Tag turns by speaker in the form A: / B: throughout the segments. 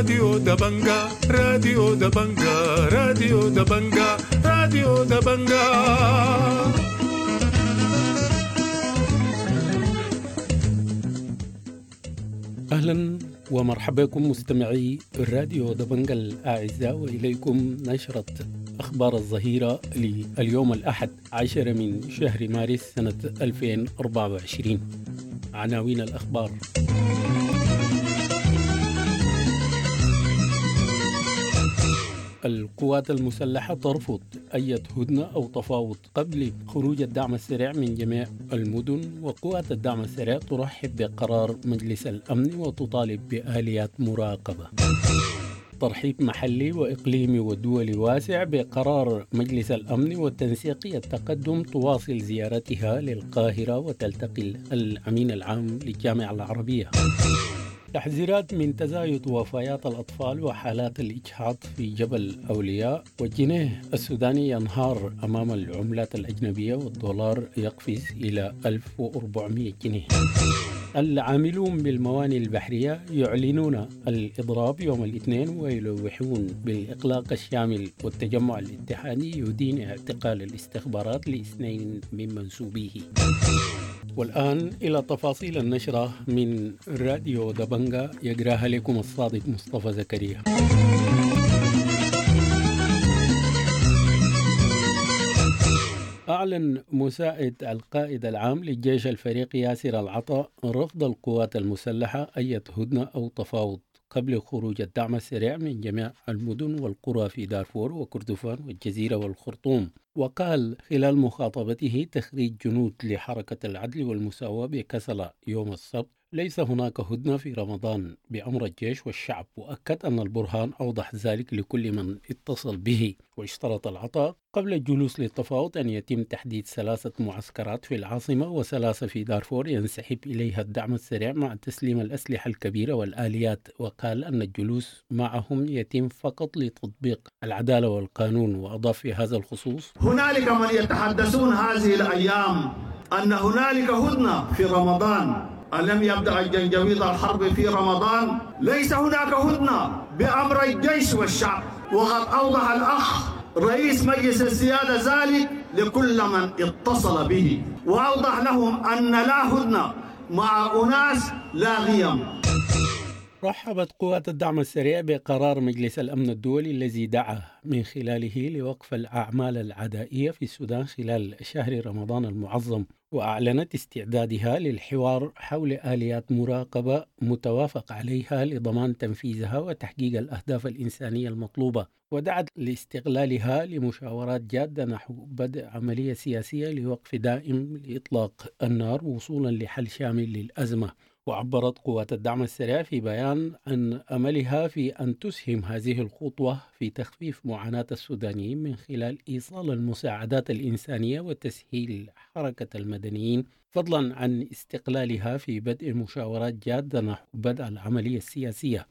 A: راديو دبنجا راديو دبنجا راديو دبنجا راديو دبنجا. أهلا ومرحبا بكم مستمعي الراديو دبنجا الأعزاء، وإليكم نشرة أخبار الظهيرة لليوم الأحد 10 من شهر مارس سنة 2024. عناوين الأخبار: القوات المسلحة ترفض أي هدنة أو تفاوض قبل خروج الدعم السريع من جميع المدن، وقوات الدعم السريع ترحب بقرار مجلس الأمن وتطالب بآليات مراقبة. ترحيب محلي وإقليمي ودولي واسع بقرار مجلس الأمن والتنسيقية التقدم تواصل زيارتها للقاهرة وتلتقي الأمين العام للجامعة العربية. تحذيرات من تزايد وفيات الأطفال وحالات الإجهاض في جبل أولياء، والجنيه السوداني ينهار أمام العملات الأجنبية والدولار يقفز إلى 1400 جنيه. العاملون بالموانئ البحرية يعلنون الإضراب يوم الاثنين ويلوحون بالإغلاق الشامل، والتجمع الاتحادي يدين اعتقال الاستخبارات لاثنين من منسوبيه. والآن إلى تفاصيل النشرة من راديو دبنجا، يقراها لكم الصادق مصطفى زكريا. أعلن مساعد القائد العام للجيش الفريق ياسر العطا رفض القوات المسلحة أي هدنة أو تفاوض قبل خروج الدعم السريع من جميع المدن والقرى في دارفور وكردفان والجزيرة والخرطوم. وقال خلال مخاطبته تخريج جنود لحركة العدل والمساواة بكسلة يوم السبت: ليس هناك هدنة في رمضان بأمر الجيش والشعب. وأكد أن البرهان أوضح ذلك لكل من اتصل به. واشترط العطاء قبل الجلوس للتفاوض أن يتم تحديد 3 معسكرات في العاصمة و3 في دارفور ينسحب إليها الدعم السريع مع تسليم الأسلحة الكبيرة والآليات. وقال أن الجلوس معهم يتم فقط لتطبيق العدالة والقانون. وأضاف في هذا الخصوص:
B: هنالك من يتحدثون هذه الأيام أن هنالك هدنة في رمضان. ألم يبدأ الجنجويد الحرب في رمضان؟ ليس هناك هدنة بأمر الجيش والشعب. وقد أوضح الأخ رئيس مجلس السيادة ذلك لكل من اتصل به، وأوضح لهم أن لا هدنة مع أناس لا قيم.
A: رحبت قوات الدعم السريع بقرار مجلس الأمن الدولي الذي دعا من خلاله لوقف الأعمال العدائية في السودان خلال شهر رمضان المعظم، وأعلنت استعدادها للحوار حول آليات مراقبة متوافق عليها لضمان تنفيذها وتحقيق الأهداف الإنسانية المطلوبة. ودعت لاستغلالها لمشاورات جادة نحو بدء عملية سياسية لوقف دائم لإطلاق النار وصولا لحل شامل للأزمة. وعبرت قوات الدعم السريع في بيان عن أملها في أن تسهم هذه الخطوة في تخفيف معاناة السودانيين من خلال إيصال المساعدات الإنسانية وتسهيل حركة المدنيين، فضلا عن استقلالها في بدء مشاورات جادة نحو بدء العملية السياسية.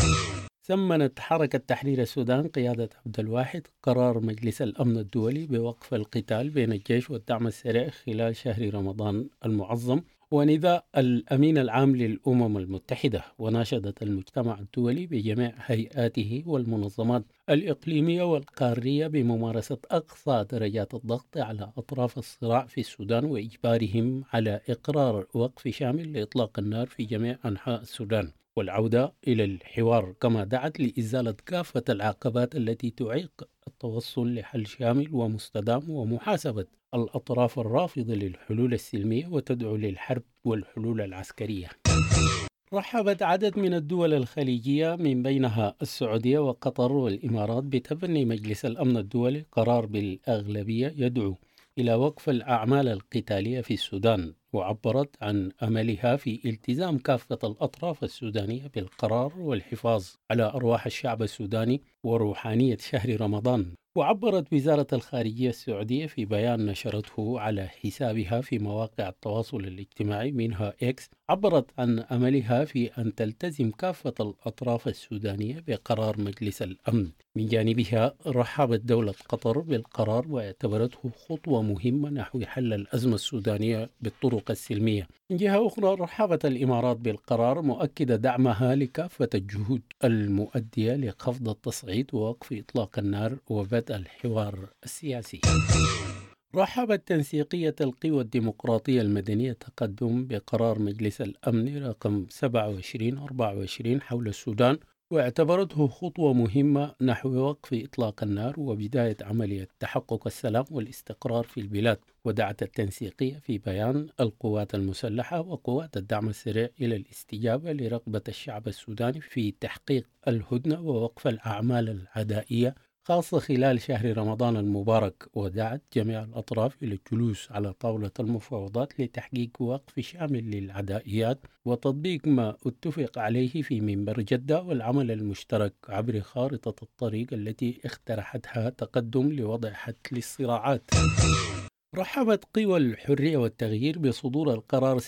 A: ثمنت حركة تحرير السودان قيادة عبد الواحد قرار مجلس الأمن الدولي بوقف القتال بين الجيش والدعم السريع خلال شهر رمضان المعظم ونداء الأمين العام للأمم المتحدة. وناشدت المجتمع الدولي بجميع هيئاته والمنظمات الإقليمية والقارية بممارسة أقصى درجات الضغط على أطراف الصراع في السودان وإجبارهم على إقرار وقف شامل لإطلاق النار في جميع أنحاء السودان والعودة إلى الحوار، كما دعت لإزالة كافة العقبات التي تعيق التوصل لحل شامل ومستدام ومحاسبة الأطراف الرافضة للحلول السلمية وتدعو للحرب والحلول العسكرية. رحبت عدد من الدول الخليجية من بينها السعودية وقطر والإمارات بتبني مجلس الأمن الدولي قرار بالأغلبية يدعو إلى وقف الأعمال القتالية في السودان. وعبرت عن أملها في التزام كافة الأطراف السودانية بالقرار والحفاظ على أرواح الشعب السوداني وروحانية شهر رمضان. وعبرت وزارة الخارجية السعودية في بيان نشرته على حسابها في مواقع التواصل الاجتماعي منها إكس، عبرت عن أملها في أن تلتزم كافة الأطراف السودانية بقرار مجلس الأمن. من جانبها رحبت دولة قطر بالقرار واعتبرته خطوة مهمة نحو حل الأزمة السودانية بالطرق بالطرق السلمية. من جهة أخرى رحبت الإمارات بالقرار مؤكدة دعمها لكافة الجهود المؤدية لخفض التصعيد ووقف إطلاق النار وبدء الحوار السياسي. رحبت تنسيقية القوى الديمقراطية المدنية تقدم بقرار مجلس الأمن رقم 2724 حول السودان، واعتبرته خطوة مهمة نحو وقف إطلاق النار وبداية عملية تحقق السلام والاستقرار في البلاد. ودعت التنسيقية في بيان القوات المسلحة وقوات الدعم السريع إلى الاستجابة لرغبة الشعب السوداني في تحقيق الهدنة ووقف الأعمال العدائية خاصة خلال شهر رمضان المبارك، ودعت جميع الأطراف إلى الجلوس على طاولة المفاوضات لتحقيق وقف شامل للعدائيات وتطبيق ما اتفق عليه في منبر جدة والعمل المشترك عبر خارطة الطريق التي اقترحتها تقدم لوضع حد للصراعات. رحبت قوى الحرية والتغيير بصدور القرار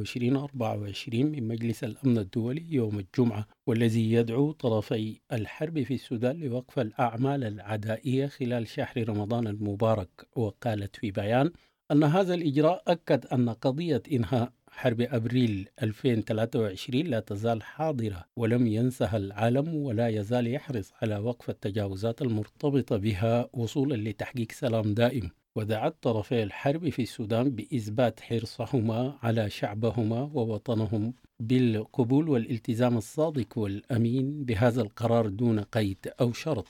A: 2724 من مجلس الأمن الدولي يوم الجمعة، والذي يدعو طرفي الحرب في السودان لوقف الأعمال العدائية خلال شهر رمضان المبارك. وقالت في بيان أن هذا الإجراء أكد أن قضية إنهاء حرب أبريل 2023 لا تزال حاضرة ولم ينسها العالم، ولا يزال يحرص على وقف التجاوزات المرتبطة بها وصولا لتحقيق سلام دائم. ودعت طرفي الحرب في السودان بإثبات حرصهما على شعبهما ووطنهم بالقبول والالتزام الصادق والأمين بهذا القرار دون قيد أو شرط.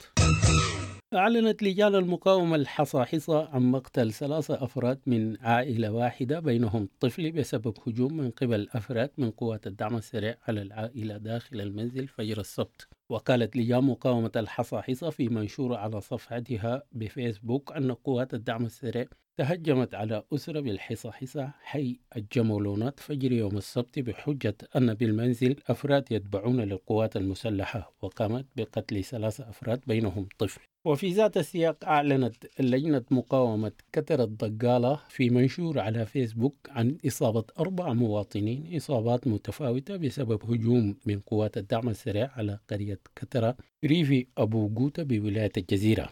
A: أعلنت لجان المقاومة الحصاحصة عن مقتل 3 أفراد من عائلة واحدة بينهم طفل بسبب هجوم من قبل أفراد من قوات الدعم السريع على العائلة داخل المنزل فجر السبت. وقالت لجان مقاومة الحصاحصة في منشور على صفحتها بفيسبوك أن قوات الدعم السريع تهجمت على أسرة بالحصاحصة حي الجمولونات فجر يوم السبت بحجة أن بالمنزل أفراد يتبعون للقوات المسلحة، وقامت بقتل 3 أفراد بينهم طفل. وفي ذات السياق أعلنت لجنة مقاومة كتر الضقالة في منشور على فيسبوك عن إصابة 4 مواطنين إصابات متفاوتة بسبب هجوم من قوات الدعم السريع على قرية كترة ريفي أبو قوتة بولاية الجزيرة.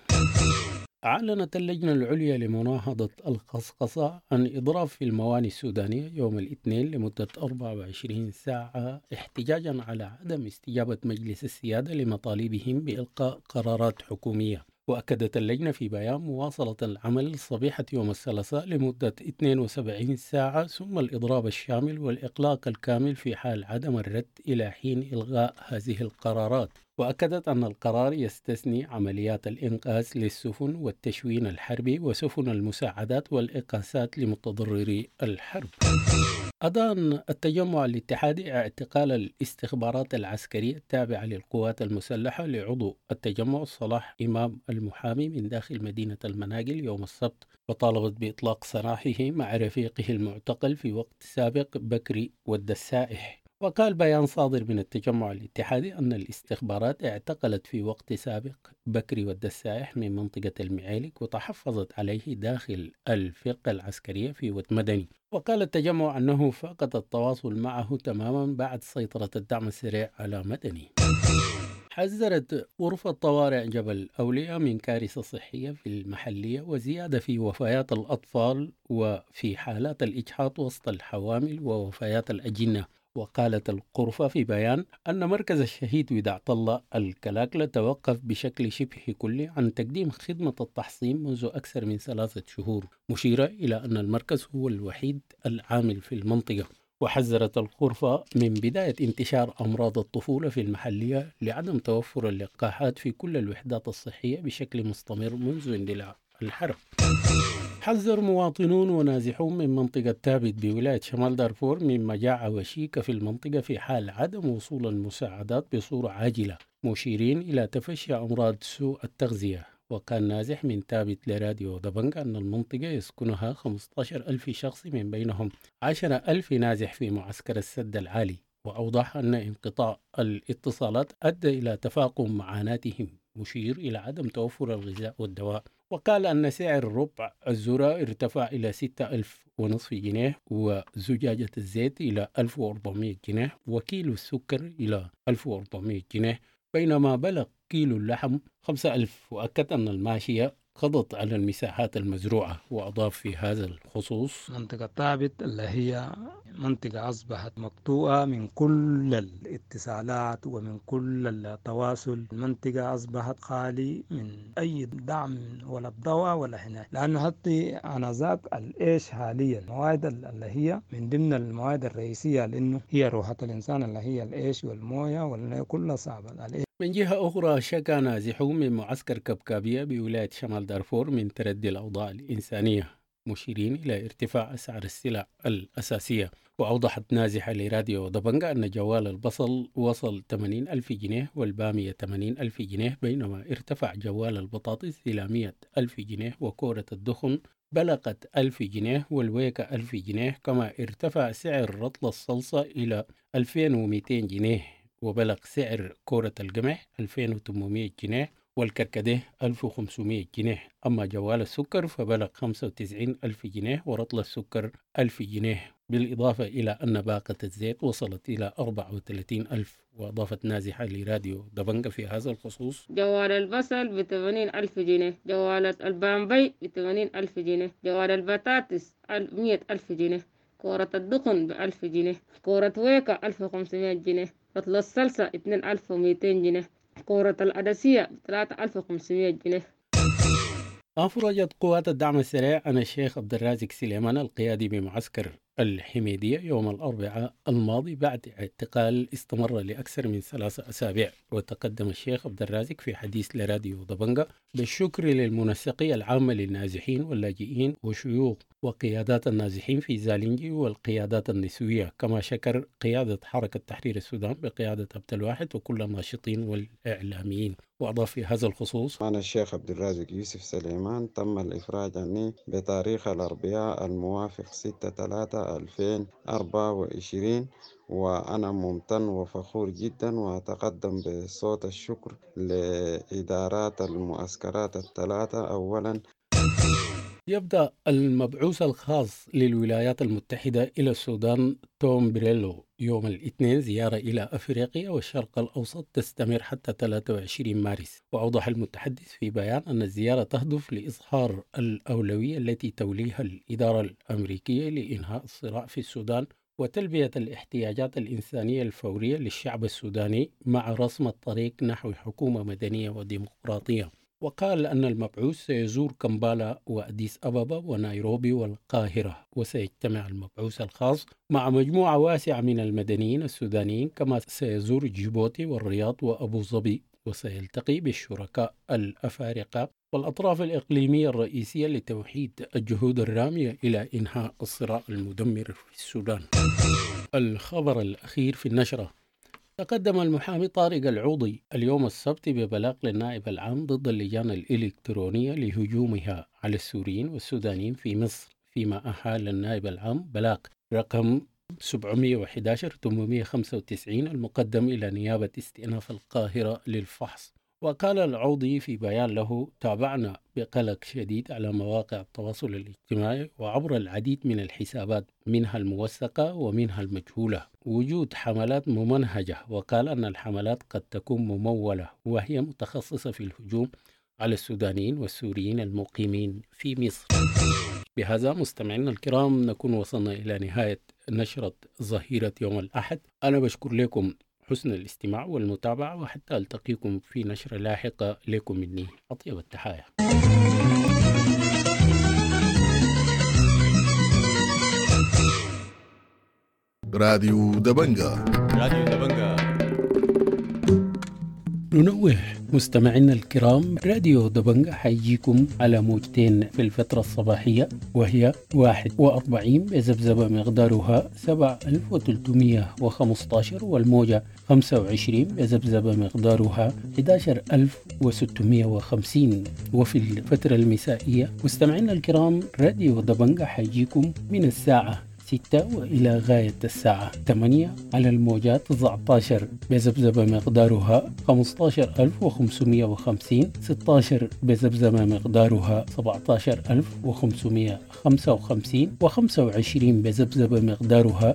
A: أعلنت اللجنة العليا لمناهضة القصقصة عن إضراب في الموانئ السودانية يوم الاثنين لمدة 24 ساعة احتجاجا على عدم استجابة مجلس السيادة لمطالبهم بإلقاء قرارات حكومية. وأكدت اللجنة في بيان مواصلة العمل صبيحة يوم الثلاثاء لمدة 72 ساعة ثم الإضراب الشامل والإغلاق الكامل في حال عدم الرد إلى حين إلغاء هذه القرارات. وأكدت أن القرار يستثني عمليات الإنقاذ للسفن والتشوين الحربي وسفن المساعدات والإقاسات لمتضرري الحرب. أدان التجمع الاتحادي اعتقال الاستخبارات العسكرية التابعة للقوات المسلحة لعضو التجمع صلاح إمام المحامي من داخل مدينة المناقل يوم السبت، وطالبت بإطلاق سراحه مع رفيقه المعتقل في وقت سابق بكري والدسائح. وقال بيان صادر من التجمع الاتحادي أن الاستخبارات اعتقلت في وقت سابق بكري والدسائح من منطقة المعيلك وتحفظت عليه داخل الفرقة العسكرية في ود مدني. وقال التجمع أنه فقد التواصل معه تماما بعد سيطرة الدعم السريع على مدني. حذرت غرفة طوارئ جبل أولياء من كارثة صحية في المحلية وزيادة في وفيات الأطفال وفي حالات الإجهاض وسط الحوامل ووفيات الأجنة. وقالت الغرفة في بيان أن مركز الشهيد وداعة الله الكلاكلة توقف بشكل شبه كلي عن تقديم خدمة التحصين منذ أكثر من 3 شهور، مشيرة إلى أن المركز هو الوحيد العامل في المنطقة. وحذرت الغرفة من بداية انتشار أمراض الطفولة في المحلية لعدم توفر اللقاحات في كل الوحدات الصحية بشكل مستمر منذ اندلاع الحرب. حذر مواطنون ونازحون من منطقة تابت بولاية شمال دارفور من مجاعة وشيكة في المنطقة في حال عدم وصول المساعدات بصورة عاجلة، مشيرين إلى تفشي أمراض سوء التغذية. وكان نازح من تابت لراديو دبنغ أن المنطقة يسكنها 15,000 شخص من بينهم 10,000 نازح في معسكر السد العالي. وأوضح أن انقطاع الاتصالات أدى إلى تفاقم معاناتهم، مشير إلى عدم توفر الغذاء والدواء. وقال أن سعر ربع الذرة ارتفع إلى 6,500 جنيه وزجاجة الزيت إلى 1,400 جنيه وكيلو السكر إلى 1,400 جنيه بينما بلغ كيلو اللحم 5,000. وأكد أن الماشية قضت على المساحات المزروعة، وأضاف في هذا الخصوص:
C: منطقة طابت اللي هي منطقة أصبحت مقطوعة من كل الاتصالات ومن كل التواصل. المنطقة أصبحت خالي من أي دعم ولا الضوء ولا هنا، لأنه حتى عنازات الإيش حاليا المواد اللي هي من ضمن المواد الرئيسية، لأنه هي روحة الإنسان اللي هي الإيش والموية واللي كلها صعبة.
A: من جهة أخرى، شكى نازحون من معسكر كبكابية بولاية شمال دارفور من تردي الأوضاع الإنسانية، مشيرين إلى ارتفاع أسعار السلع الأساسية. وأوضحت نازحة لراديو دبنجة أن جوال البصل وصل 80,000 جنيه والبامية 80,000 جنيه، بينما ارتفع جوال البطاطس إلى 100,000 جنيه، وكورة الدخن بلغت 1000 جنيه والويكة 1000 جنيه. كما ارتفع سعر رطل الصلصة إلى 2200 جنيه، وبلغ سعر كورة القمح 2800 جنيه والكركديه 1500 جنيه. أما جوال السكر فبلغ 95,000 جنيه ورطل السكر 1000 جنيه، بالإضافة إلى أن باقة الزيت وصلت إلى 34,000. وأضافت نازحة لراديو دبنجة في هذا الخصوص:
D: جوال البصل ب80,000 جنيه، جوال البامبي ب80,000 جنيه، جوال البطاطس 100,000 جنيه، كورة الدقن ب1000 جنيه، كورة ويكا 1500 جنيه، رطل الصلصة 2200 جنيه، كورة العدسية 3500 جنيه.
A: أفرجت قوات الدعم السريع عن الشيخ عبد الرازق سليمان القيادي بمعسكر الحميدية يوم الأربعاء الماضي بعد اعتقال استمر لأكثر من 3 أسابيع. وتقدم الشيخ عبد الرازق في حديث لراديو دبنجة بالشكر للمنسقية العامة للنازحين واللاجئين وشيوخ وقيادات النازحين في زالينجي والقيادات النسوية، كما شكر قيادة حركة تحرير السودان بقيادة عبد الواحد وكل الناشطين والإعلاميين. وأضاف في هذا الخصوص:
E: أنا الشيخ عبد الرازق يوسف سليمان، تم الإفراج عني بتاريخ الأربعاء الموافق 6/3/2024، وأنا ممتن وفخور جدا، وأتقدم بصوت الشكر لإدارات المعسكرات الثلاثة. أولا،
A: يبدأ المبعوث الخاص للولايات المتحدة إلى السودان توم بريلو يوم الاثنين زيارة إلى أفريقيا والشرق الأوسط تستمر حتى 23 مارس. وأوضح المتحدث في بيان أن الزيارة تهدف لإظهار الأولوية التي توليها الإدارة الأمريكية لإنهاء الصراع في السودان وتلبية الاحتياجات الإنسانية الفورية للشعب السوداني مع رسم الطريق نحو حكومة مدنية وديمقراطية. وقال أن المبعوث سيزور كمبالا وأديس أبابا ونيروبي والقاهرة، وسيجتمع المبعوث الخاص مع مجموعة واسعة من المدنيين السودانيين، كما سيزور جيبوتي والرياض وأبو ظبي، وسيلتقي بالشركاء الأفارقة والأطراف الإقليمية الرئيسية لتوحيد الجهود الرامية إلى إنهاء الصراع المدمر في السودان. الخبر الأخير في النشرة: تقدم المحامي طارق العوضي اليوم السبت ببلاغ للنائب العام ضد اللجان الإلكترونية لهجومها على السوريين والسودانيين في مصر، فيما أحال النائب العام بلاغ رقم 711/895 المقدم إلى نيابة استئناف القاهرة للفحص. وقال العوضي في بيان له: تابعنا بقلق شديد على مواقع التواصل الاجتماعي وعبر العديد من الحسابات منها الموثقة ومنها المجهولة وجود حملات ممنهجة. وقال أن الحملات قد تكون ممولة وهي متخصصة في الهجوم على السودانيين والسوريين المقيمين في مصر. بهذا مستمعينا الكرام نكون وصلنا إلى نهاية نشرة ظهيرة يوم الأحد. أنا بشكر لكم حسن الاستماع والمتابعة، وحتى ألتقيكم في نشرة لاحقة. لكم مني أطيب التحايا.
F: راديو دبنجة.
G: راديو دبنجة.
A: ننوه مستمعينا الكرام، راديو دبنجة حيجيكم على موجتين في الفترة الصباحية، وهي 41 بذبذبة مقدارها 7315، والموجة 25 بذبذبة مقدارها 11650. وفي الفترة المسائية مستمعينا الكرام راديو دبنجة حيجيكم من الساعة 6 وإلى غاية الساعة 8 على الموجات 19 بذبذبة مقدارها 15550، 16 بذبذبة مقدارها 17555، و25 بذبذبة مقدارها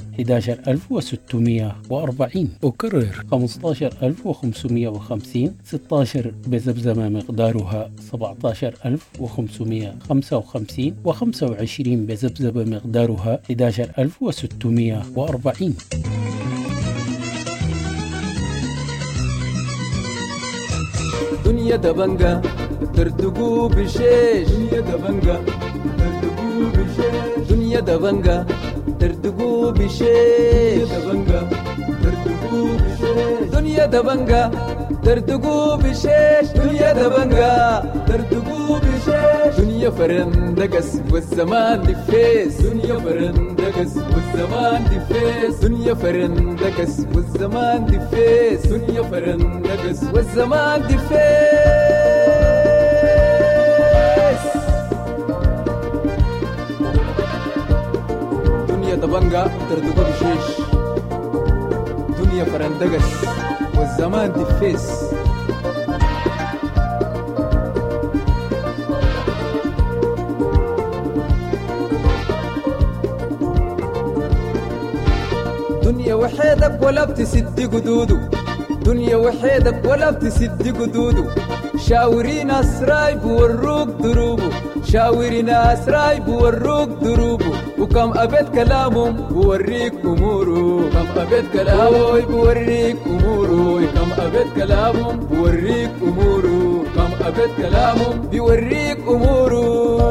A: 11640. أكرر 15550، 16 بذبذبة مقدارها 17555، و25 بذبذبة مقدارها 11640.
G: دنيا دبنجا ترتقو بشيش، دنيا دبنجا ترتقو بشيش، دنيا دبنجا ترتقو بشيش، دنيا دبنجا ترتقو بشيش، دنيا دبنجا ترتقو بشيش، دنيا فرندقس والزمان دفيس، دنيا فرندقس والزمان دفيس، دنيا فرندقس والزمان دفيس، دنيا فرندقس والزمان دفيس. دنيا دبنجا ترتقو بشيش، دنيا فرندقس والزمان دفيس. دنيا وحيدك ولا بتسد قدودو، دنيا وحيدك ولا بتسد قدودو، شاورين أسراي بوروك دروبو، شاورين أسراي بوروك دروبو، وكم أبد كلامهم بوريك أمورو، كم أبد كلامهم بوريك أمورو، كم أبد كلامهم بوريك أمورو، كم أبد كلامهم بوريك أمورو.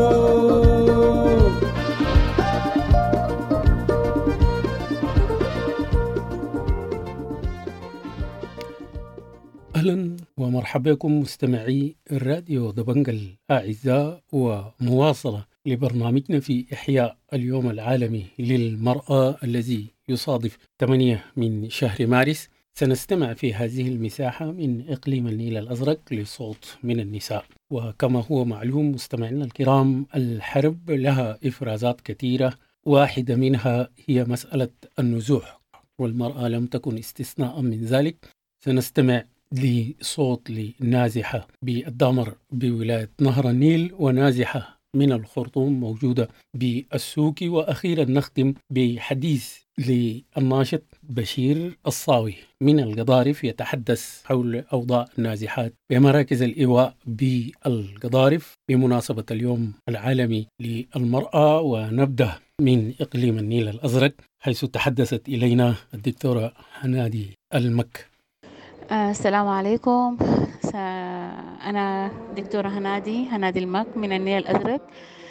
A: أهلا ومرحبا بكم مستمعي الراديو دبنجة الأعزاء، ومواصلة لبرنامجنا في إحياء اليوم العالمي للمرأة الذي يصادف 8 من شهر مارس. سنستمع في هذه المساحة من إقليم النيل الأزرق لصوت من النساء. وكما هو معلوم مستمعينا الكرام، الحرب لها إفرازات كثيرة، واحدة منها هي مسألة النزوح، والمرأة لم تكن استثناء من ذلك. سنستمع لصوت لنازحة بالدامر بولاية نهر النيل، ونازحة من الخرطوم موجودة بالسوكي، وأخيرا نختم بحديث للناشط بشير الصاوي من القضارف يتحدث حول أوضاع النازحات بمراكز الإيواء بالقضارف بمناسبة اليوم العالمي للمرأة. ونبدأ من إقليم النيل الأزرق حيث تحدثت إلينا الدكتورة هنادي المك.
H: السلام عليكم. أنا دكتورة هنادي المك من النيل الأزرق،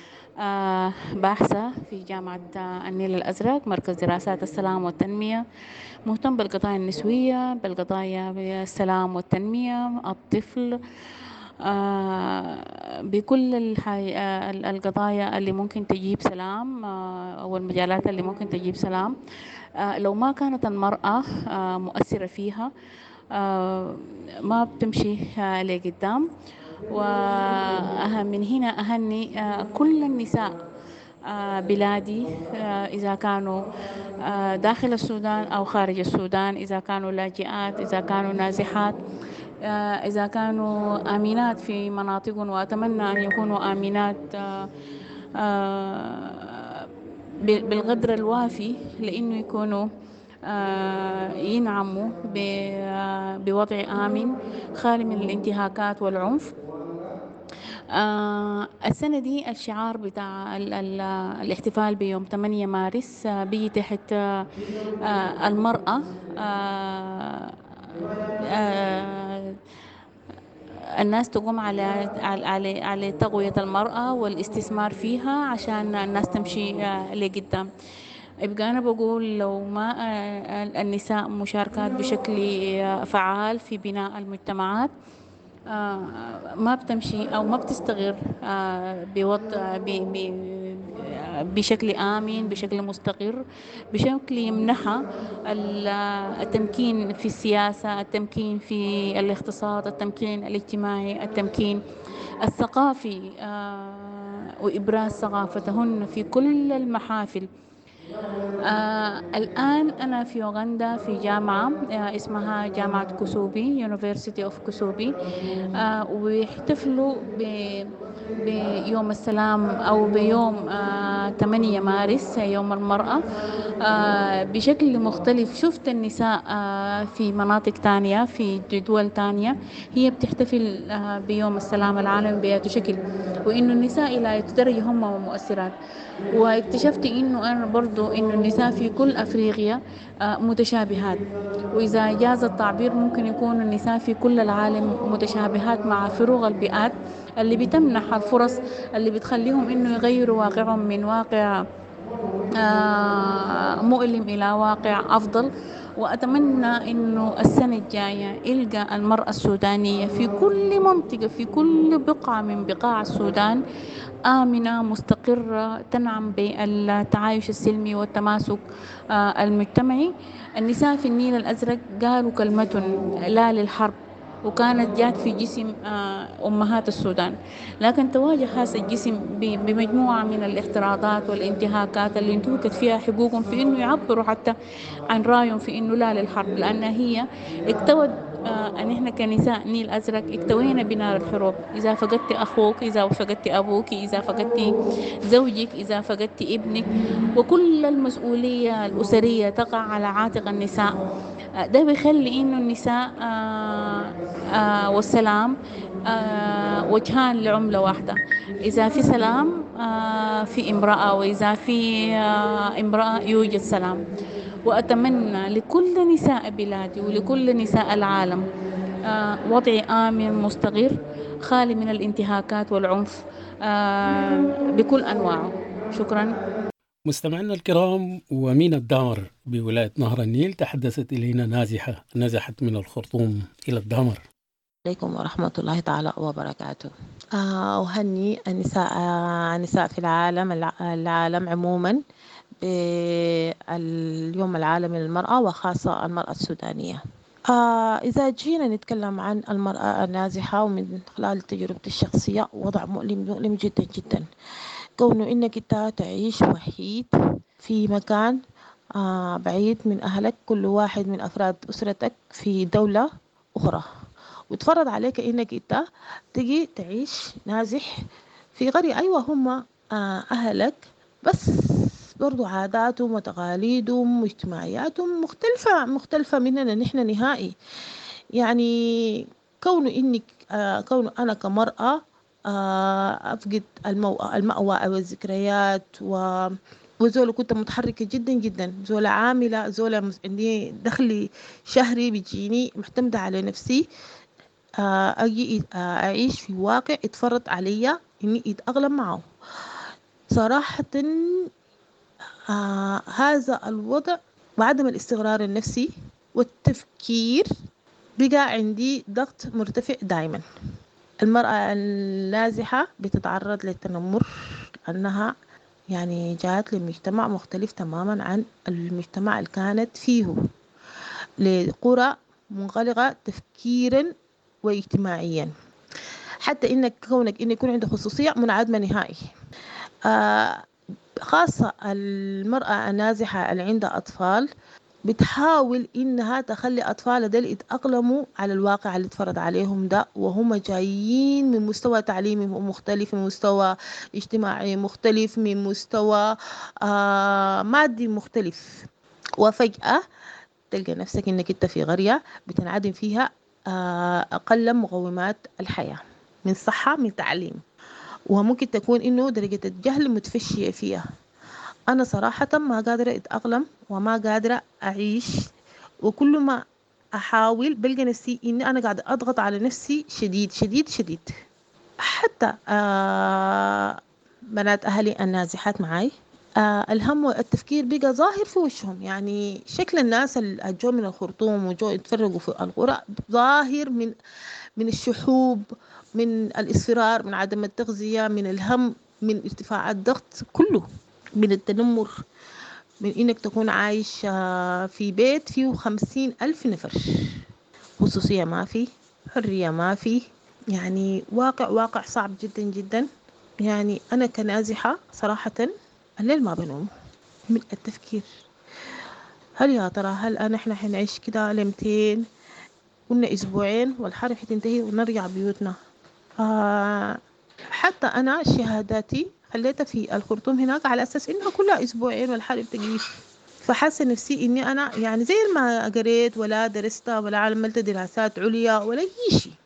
H: باحثة في جامعة النيل الأزرق، مركز دراسات السلام والتنمية، مهتم بالقضايا النسوية، بالقضايا السلام والتنمية، الطفل، بكل القضايا اللي ممكن تجيب سلام أو المجالات اللي ممكن تجيب سلام. لو ما كانت المرأة مؤثرة فيها ما بتمشي لقدام. وأهم من هنا أهني كل النساء بلادي، إذا كانوا داخل السودان أو خارج السودان، إذا كانوا لاجئات، إذا كانوا نازحات، إذا كانوا آمنات في مناطقهم، وأتمنى أن يكونوا آمنات بالقدر الوافي، لأنه يكونوا ينعموا بوضع آمن خالي من الانتهاكات والعنف. السنة دي الشعار بتاع الاحتفال بيوم 8 مارس بيجي تحت المرأة، الناس تقوم على تقوية المرأة والاستثمار فيها عشان الناس تمشي لقدام. يبقى أنا بقول لو ما النساء مشاركات بشكل فعال في بناء المجتمعات ما بتمشي أو ما بتستغر بشكل آمن، بشكل مستقر، بشكل يمنحها التمكين في السياسة، التمكين في الاقتصاد، التمكين الاجتماعي، التمكين الثقافي، وإبراز ثقافتهن في كل المحافل الآن أنا في أوغندا في جامعة اسمها جامعة كوسوبي University of كوسوبي. ويحتفلوا بيوم السلام أو بيوم 8 مارس يوم المرأة بشكل مختلف. شفت النساء في مناطق تانية في دول تانية هي بتحتفل بيوم السلام العالمي بهذا شكل، وإنه النساء إلى درجة هم مؤثرات. واكتشفت إنه أنا برضو إنه النساء في كل أفريقيا متشابهات، وإذا جاز التعبير ممكن يكون النساء في كل العالم متشابهات مع فروق البيئات اللي بتمنح الفرص اللي بتخليهم إنه يغيروا واقعهم من واقع مؤلم إلى واقع أفضل. وأتمنى إنه السنة الجاية يلقى المرأة السودانية في كل منطقة في كل بقعة من بقاع السودان آمنة مستقرة تنعم بالتعايش السلمي والتماسك المجتمعي. النساء في النيل الأزرق قالوا كلمة لا للحرب، وكانت جات في جسم أمهات السودان، لكن تواجه هذا الجسم بمجموعة من الاختراضات والانتهاكات اللي انتهكت فيها حقوقهم في إنه يعبروا حتى عن رأيهم في إنه لا للحرب، لأن هي اكتوت أن إحنا كنساء نيل أزرق اكتوينا بنار الحروب. إذا فقدت أخوك، إذا فقدت أبوك، إذا فقدت زوجك، إذا فقدت ابنك، وكل المسؤولية الأسرية تقع على عاتق النساء. ده بيخلي إنه النساء والسلام وجهان لعملة واحدة. إذا في سلام في امرأة، وإذا في امرأة يوجد سلام. وأتمنى لكل نساء بلادي ولكل نساء العالم وضع آمن مستقر خالي من الانتهاكات والعنف بكل أنواعه. شكرا.
A: مستمعينا الكرام، ومينا الدامر بولاية نهر النيل تحدثت إلينا نازحة نزحت من الخرطوم إلى الدامر.
I: عليكم ورحمة الله تعالى وبركاته. أهني النساء في العالم عموما باليوم العالمي للمرأة، وخاصة المرأة السودانية. إذا جينا نتكلم عن المرأة النازحة ومن خلال تجربتي الشخصية، وضع مؤلم جدا جدا، كونه إنك أنت تعيش وحيد في مكان بعيد من أهلك، كل واحد من أفراد أسرتك في دولة أخرى، وتفرض عليك إنك أنت تجي تعيش نازح في قرية. أيوة هم أهلك، بس برضو عاداتهم وتقاليدهم واجتماعياتهم مختلفة مننا نحن نهائي. يعني كونه أنا كمرأة أفقد المأوى أو الذكريات، وزولة كنت متحركة جدا جدا، زولة عاملة، زولة عندي دخلي شهري بيجيني، معتمدة على نفسي، أجي أعيش في واقع اتفرض علي إني أتأقلم معه. صراحة هذا الوضع وعدم الاستقرار النفسي والتفكير بقى عندي ضغط مرتفع دائما. المرأة النازحة بتتعرض للتنمر، أنها يعني جاءت لمجتمع مختلف تماما عن المجتمع اللي كانت فيه، لقرى منغلقة تفكيرا واجتماعيا، حتى إنك يكون عنده خصوصية منعدمة نهائي. خاصة المرأة النازحة اللي عندها أطفال بتحاول إنها تخلي أطفالها دول يتأقلموا على الواقع اللي اتفرض عليهم ده، وهم جايين من مستوى تعليمي مختلف، من مستوى اجتماعي مختلف، من مستوى مادي مختلف. وفجأة تلقى نفسك إنك أنت في قرية بتنعدم فيها أقل مقومات الحياة من صحة من تعليم، وممكن تكون إنه درجة الجهل متفشية فيها. أنا صراحة ما قادرة أتأقلم وما قادرة أعيش، وكل ما أحاول بلقى نفسي إني أنا قاعدة أضغط على نفسي شديد شديد شديد. حتى بنات أهلي النازحات معي الهم والتفكير بقى ظاهر في وشهم، يعني شكل الناس اللي جو من الخرطوم وجو يتفرقوا في القرى ظاهر من الشحوب، من الإصرار، من عدم التغذية، من الهم، من ارتفاع الضغط، كله من التنمر، من إنك تكون عايش في بيت فيه 50,000 نفر، خصوصية ما في، حرية ما في، يعني واقع صعب جدا جدا. يعني أنا كنازحة صراحة الليل ما بنوم، من التفكير. هل يا ترى احنا حنعيش كده ل200 قلنا أسبوعين والحرب حتنتهي ونرجع بيوتنا؟ حتى أنا شهاداتي خليتها في الخرطوم هناك على أساس إنها كلها أسبوعين والحرب تجيش. فحاسة نفسي إني أنا يعني زي ما قريت ولا درست ولا عملت دراسات عليا ولا أي شيء.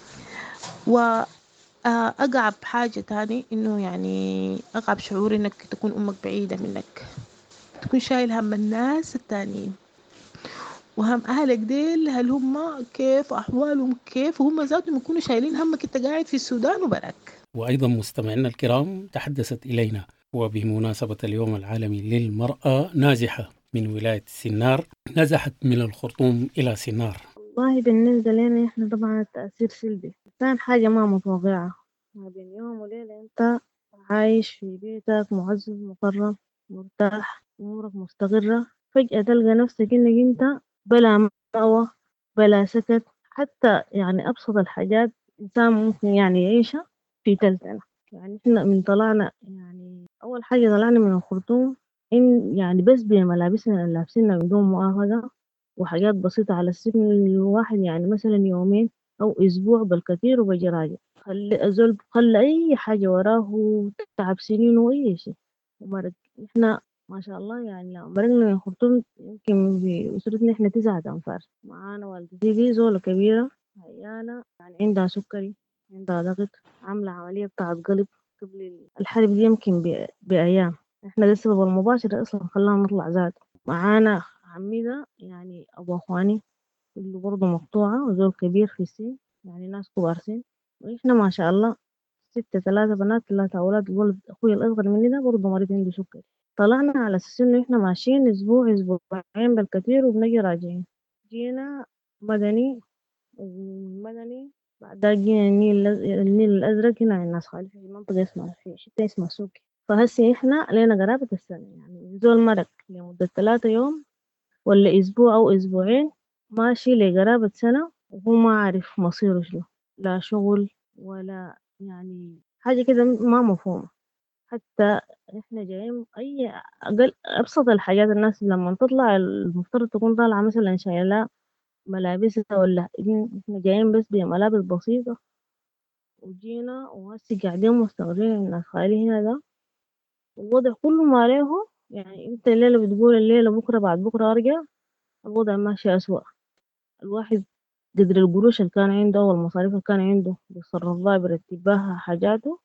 I: وأقع بحاجة تاني إنه يعني أقع بشعور إنك تكون أمك بعيدة منك، تكون شايل هم الناس التانيين وهم أهلك ديل، هل هم كيف أحوالهم كيف، وهم ذاتهم يكونوا شايلين همك أنت قاعد في السودان وبراك.
A: وأيضا مستمعينا الكرام، تحدثت إلينا وبمناسبة اليوم العالمي للمرأة نازحة من ولاية سنار، نزحت من الخرطوم إلى سنار.
J: والله بالنسبة لنا إحنا طبعا التأثير سلبي، كان حاجة ما متوقعة. ما بين يوم وليلة أنت عايش في بيتك معزز مكرم مرتاح أمورك مستقرة، فجأة تلقى نفسك إنك أنت بلا مأوى بلا سكت. حتى يعني أبسط الحاجات إنسان ممكن يعني يعيشها في تلتنا. يعني إحنا من طلعنا، يعني أول حاجة طلعنا من الخرطوم إن يعني بس بملابسنا اللي لابسينها بدون مؤاخذة وحاجات بسيطة على السن الواحد، يعني مثلا يومين أو أسبوع بالكثير وبجي راجع. خلي أزول خلى أي حاجة وراه تعب سنين وأي شيء ومرق. إحنا ما شاء الله يعني لما مرقنا من الخرطوم يمكن بأسرتنا إحنا 9 أنفار. معانا والدتي دي زولة كبيرة عيانة، يعني عندها سكري عندها ضغط، عاملة عملية بتاعت قلب قبل الحرب دي يمكن بأيام. إحنا ده السبب المباشر أصلا خلانا نطلع ذات. معانا عمي ده يعني أبو أخواني اللي برضه مقطوعة وزول كبير في السن، يعني ناس كبار سن. وإحنا ما شاء الله 6 3 بنات 3 أولاد. الولد أخوي الأصغر مني ده برضه مريض عنده سكر. طلعنا على أساس إنه إحنا ماشيين أسبوع أسبوعين بالكثير وبنجي راجعين. جينا مدني ومدني بعدها جينا النيل الأزرق هنا عند ناس خالي في منطقة اسمها في حتة اسمها سوكي. فهسي إحنا لينا قرابة السنة، يعني زول مرق لمدة 3 يوم ولا أسبوع أو أسبوعين ماشي لقرابة سنة وهو ما عارف مصيره شنو، لا شغل ولا يعني حاجة كده ما مفهومة. حتى إحنا جايين أي أقل أبسط الحاجات الناس لما تطلع المفترض تكون طالعة مثلا شايلة ملابسها ولا إحنا جايين بس بملابس بسيطة وجينا وهسي قاعدين مستغربين الناس خالي هنا ده. الوضع كله ما عليه، يعني انت الليلة بتقول الليلة بكرة بعد بكرة أرجع، الوضع ماشي أسوأ. الواحد قدر القروش اللي كان عنده والمصاريف اللي كان عنده بيصرف بها بيرتب بها حاجاته،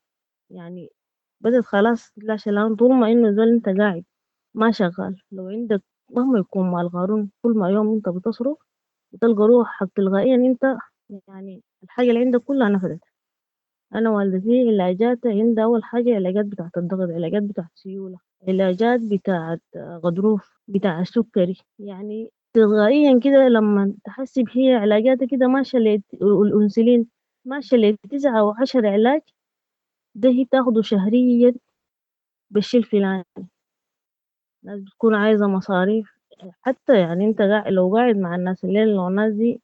J: يعني بدت خلاص لا شلان. طول ما انه زول انت قاعد ما شغال، لو عندك مهما يكون مال قارون كل ما يوم انت بتصرف بتلقى روحك تلقائيا انت يعني الحاجة اللي عندك كلها نفدت. انا والدتي علاجات عندها اول حاجة علاجات بتاعت الضغط، علاجات بتاعت سيولة، علاجات بتاعت غضروف، بتاع السكري. يعني تلقائيا كده لما تحسب هي علاجاتها كده ماشية الأنسولين ماشية 9 و10 علاج، ده هي تاخده شهريا بالشي الفلاني. الناس بتكون عايزة مصاريف. حتى يعني انت لو قاعد مع الناس الليل لو الناس دي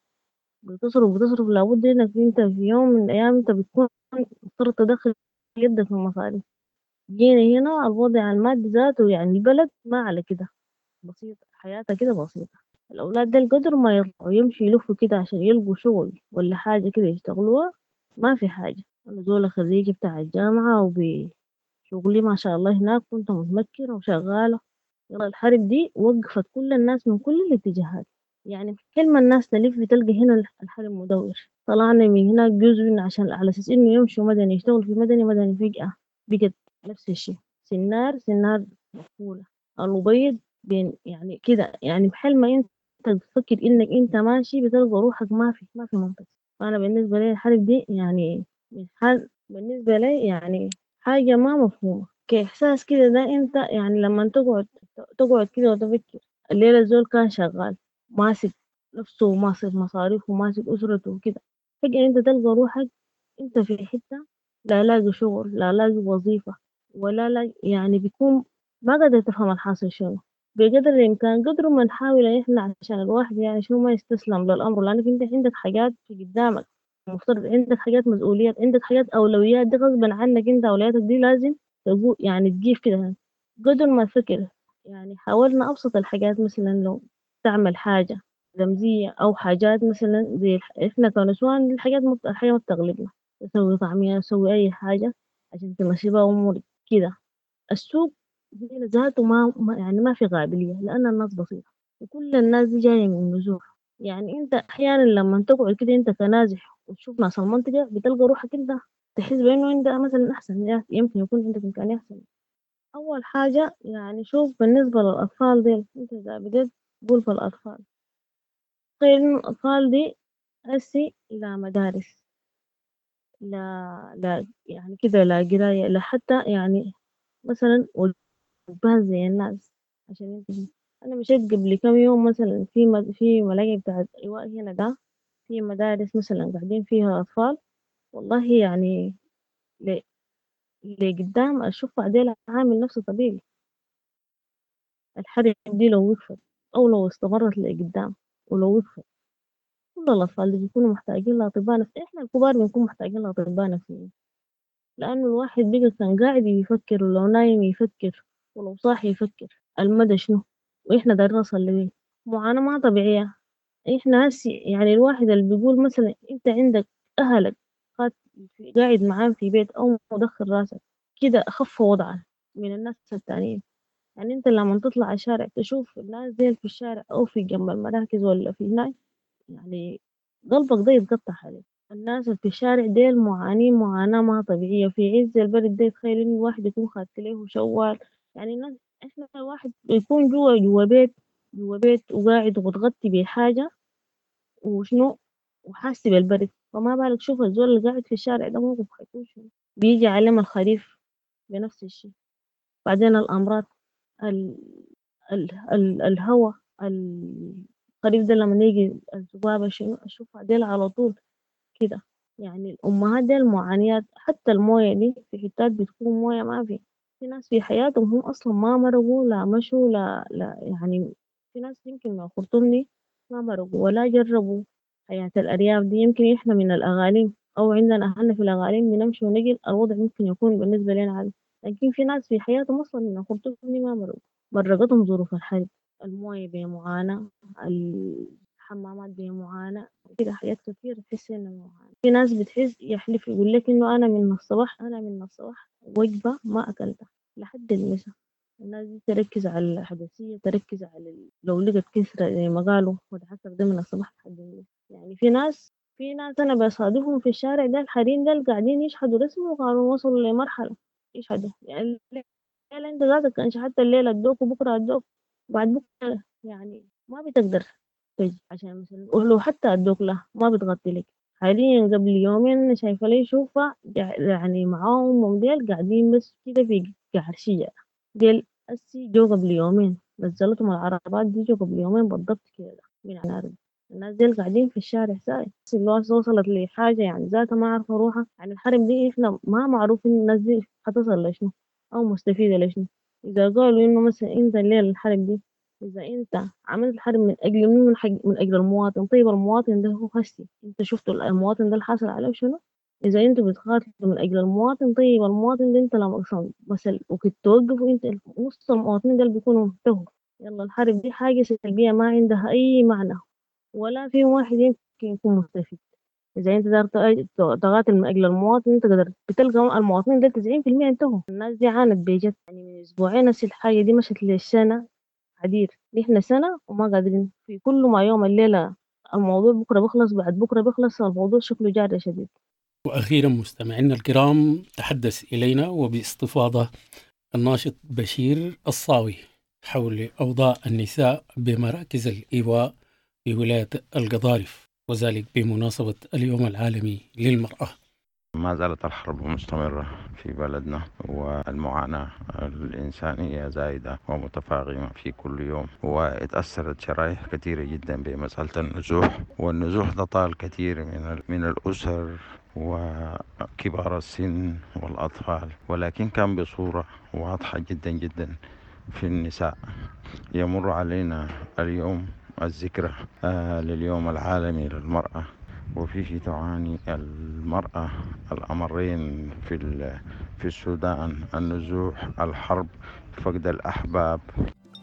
J: بتصرف لابد انك انت في يوم من الأيام انت بتكون مضطر تدخل يدك في المصاريف. جينا هنا الوضع المادي ذاته يعني البلد ما على كده، بسيط حياتها كده بسيطة. الأولاد دي القدر ما يطلعوا يمشي يلفوا كده عشان يلقوا شغل ولا حاجة كده يشتغلوها، ما في حاجة. أنا زول خريجة بتاع الجامعة وبشغلي ما شاء الله هناك كنت متمكنة وشغالة. يلا الحرب دي وقفت كل الناس من كل الاتجاهات، يعني كل ما الناس تلف بتلقى هنا الحرب مدور. طلعنا من هناك جزء عشان على أساس إنه يمشوا مدني يشتغل في مدني فجأة بقت نفس الشيء. سنار مقفولة، الأبيض بين يعني كده، يعني بحال ما انت تفكر انك انت ماشي بتلقى روحك ما في منطقة. فانا بالنسبة لي الحرب دي يعني من حال بالنسبة لي يعني حاجة ما مفهومة كإحساس كده. ده انت يعني لما تقعد كده وتفكر الليلة الزول كان شغال ماسك نفسه وماسك مصاريفه وماسك أسرته وكده، فجأة انت تلقى روحك انت في حتة لا لاقي شغل لا لاقي وظيفة ولا لا، يعني بيكون ما قادر تفهم الحاصل شنو. بقدر الإمكان قدر ما نحاول إن إحنا عشان الواحد يعني شنو ما يستسلم للأمر، لأنك أنت عندك حاجات في قدامك، المفترض عندك حاجات مسؤوليات، عندك حاجات أولويات، دي غصبا عنك أنت أولوياتك دي لازم تقول يعني تجيب كده. قدر ما تفكر يعني حاولنا أبسط الحاجات، مثلا لو تعمل حاجة رمزية أو حاجات مثلا زي إحنا كنسوان الحاجة ما بتغلبنا، تسوي طعمية تسوي أي حاجة عشان تمشي بها أمورك كده. السوق هنا ذاته يعني ما في قابلية، لأن الناس بسيطة وكل الناس دي جاية من النزوح. يعني أنت أحيانا لما تقعد كده أنت كنازح وتشوف ناس المنطقة بتلقى روحك أنت تحس بأنه أنت مثلا أحسن، يمكن يكون عندك إمكانية أحسن. أول حاجة يعني شوف بالنسبة للأطفال ديل، أنت إذا بديت تقول في الأطفال، تخيل إنه الأطفال دي هسي لا مدارس، لا يعني كده لا قراية، لا حتى يعني مثلا وجبات زي الناس. عشان انت، أنا مشيت قبل كم يوم مثلا في ملاجئ بتاعت إيواء هنا ده، في مدارس مثلا قاعدين فيها أطفال، والله يعني لقدام أشوف بعدين عامل نفسه طبيعي. الحرب دي لو وقفت أو لو استمرت لقدام ولو وقفت، كل الأطفال اللي بيكونوا محتاجين لأطباء نفسيين، إحنا الكبار بنكون محتاجين لأطباء نفسيين، لأنه الواحد بقى كان قاعد يفكر، ولو نايم يفكر، ولو صاحي يفكر المدى شنو، وإحنا دايرين نوصل لوين. معاناة ما طبيعية. إحنا هسي يعني الواحد اللي بيقول مثلا أنت عندك أهلك قاعد قاعد معاهم في بيت أو مدخل راسك كده أخف وضعا من الناس التانيين. يعني انت لما تطلع الشارع تشوف الناس ديل في الشارع او في جنب المراكز ولا في هناك، يعني قلبك ده يتقطع عليه. الناس اللي في الشارع ديل معانين معاناة ما طبيعية في عز البرد ده. تخيل انه الواحد يكون خادت له شوال، يعني الناس، احنا الواحد يكون جوا بيت وقاعد ومتغطي بحاجة وشنو وحاسس بالبرد، فما بالك شوف الزول اللي قاعد في الشارع ده موقف حيكون شنو. بيجي عليهم الخريف بنفس الشيء، بعدين الأمراض، ال الهوا القريب ده لما يجي الذبابة شنو أشوفها ديل على طول كده. يعني الأمهات ديل معانيات. حتى الموية دي في حتات بتكون موية ما في ناس في حياتهم هم أصلا ما مرقوا لا مشوا لا يعني. في ناس يمكن من الخرطوم دي ما مرقوا ولا جربوا حياة الأرياف دي. يمكن إحنا من الأغاليم أو عندنا أهلنا في الأغاليم بنمشي ونجي الوضع ممكن يكون بالنسبة لنا عادي، لكن في ناس في حياتهم أصلا من الخرطوم دي ما مرقوا، مرقتهم ظروف الحرب، الموية بمعاناة، الحمامات بمعاناة كده، حاجات كتير تحس إنها معاناة. في ناس بتحس يحلف يقول لك إنه أنا من الصباح وجبة ما أكلتها لحد المساء. الناس دي تركز على الحدثية، تركز على لو لقت كسرة زي ما قالوا وتعصر ده من الصباح لحد المساء. يعني في ناس أنا بصادفهم في الشارع ده الحريم ده قاعدين يشحدوا رسمي وقالوا وصلوا لمرحلة يشحدوا. يعني الليلة أنت ذاتك كان شحدت الليلة الدوك وبكرة الدوك بعد بكرة، يعني ما بتقدر تجي عشان مثلا ولو حتى الدوك له ما بتغطي لك. حاليا قبل يومين أنا شايفة لي شوفة يعني معاهم موديل قاعدين بس كده في قعرشية ديل أسي جو قبل يومين، نزلتهم العربات دي جو قبل يومين بالضبط كده من النار. الناس ديل قاعدين في الشارع ساي الناس وصلت لحاجة يعني ذاتها ما عارفة روحها. يعني الحرب دي احنا ما معروف ان الناس دي حتصل لشنو او مستفيدة لشنو. اذا قالوا انه مثلا انت الليلة الحرب دي اذا انت عملت الحرب من اجل من اجل المواطن، طيب المواطن ده هو هسي انت شفتوا المواطن ده الحاصل عليه شنو؟ اذا انتوا بتقاتلوا من اجل المواطن، طيب المواطن ده انت لما اصلا بس وقت توقفوا انت نص المواطنين ده بيكونوا انتهوا. يلا الحرب دي حاجة سلبية ما عندها اي معنى ولا في واحد يمكن يكون مستفيد. إذا أنت تقاتل من أجل المواطن أنت قدرت بتلقى المواطنين ده 90% انتهوا. الناس دي عانت بجد يعني من أسبوعين هسه الحاجة دي مشت للسنة عديد. نحن سنة وما قادرين في كل ما يوم الليلة الموضوع بكرة بيخلص بعد بكرة بيخلص، الموضوع شكله جاري شديد.
A: وأخيرا مستمعينا الكرام، تحدث إلينا وباستفاضة الناشط بشير الصاوي حول أوضاع النساء بمراكز الإيواء في ولاية القضارف، وذلك بمناسبة اليوم العالمي للمرأة.
K: ما زالت الحرب مستمرة في بلدنا، والمعاناة الإنسانية زايدة ومتفاقمة في كل يوم، واتأثرت شرائح كثيرة جدا بمسألة النزوح. والنزوح ده طال كثير من الأسر وكبار السن والأطفال، ولكن كان بصورة واضحة جدا جدا في النساء. يمر علينا اليوم الذكرى لليوم العالمي للمرأة، وفيه تعاني المرأة الأمرين في السودان: النزوح، الحرب، فقد الأحباب.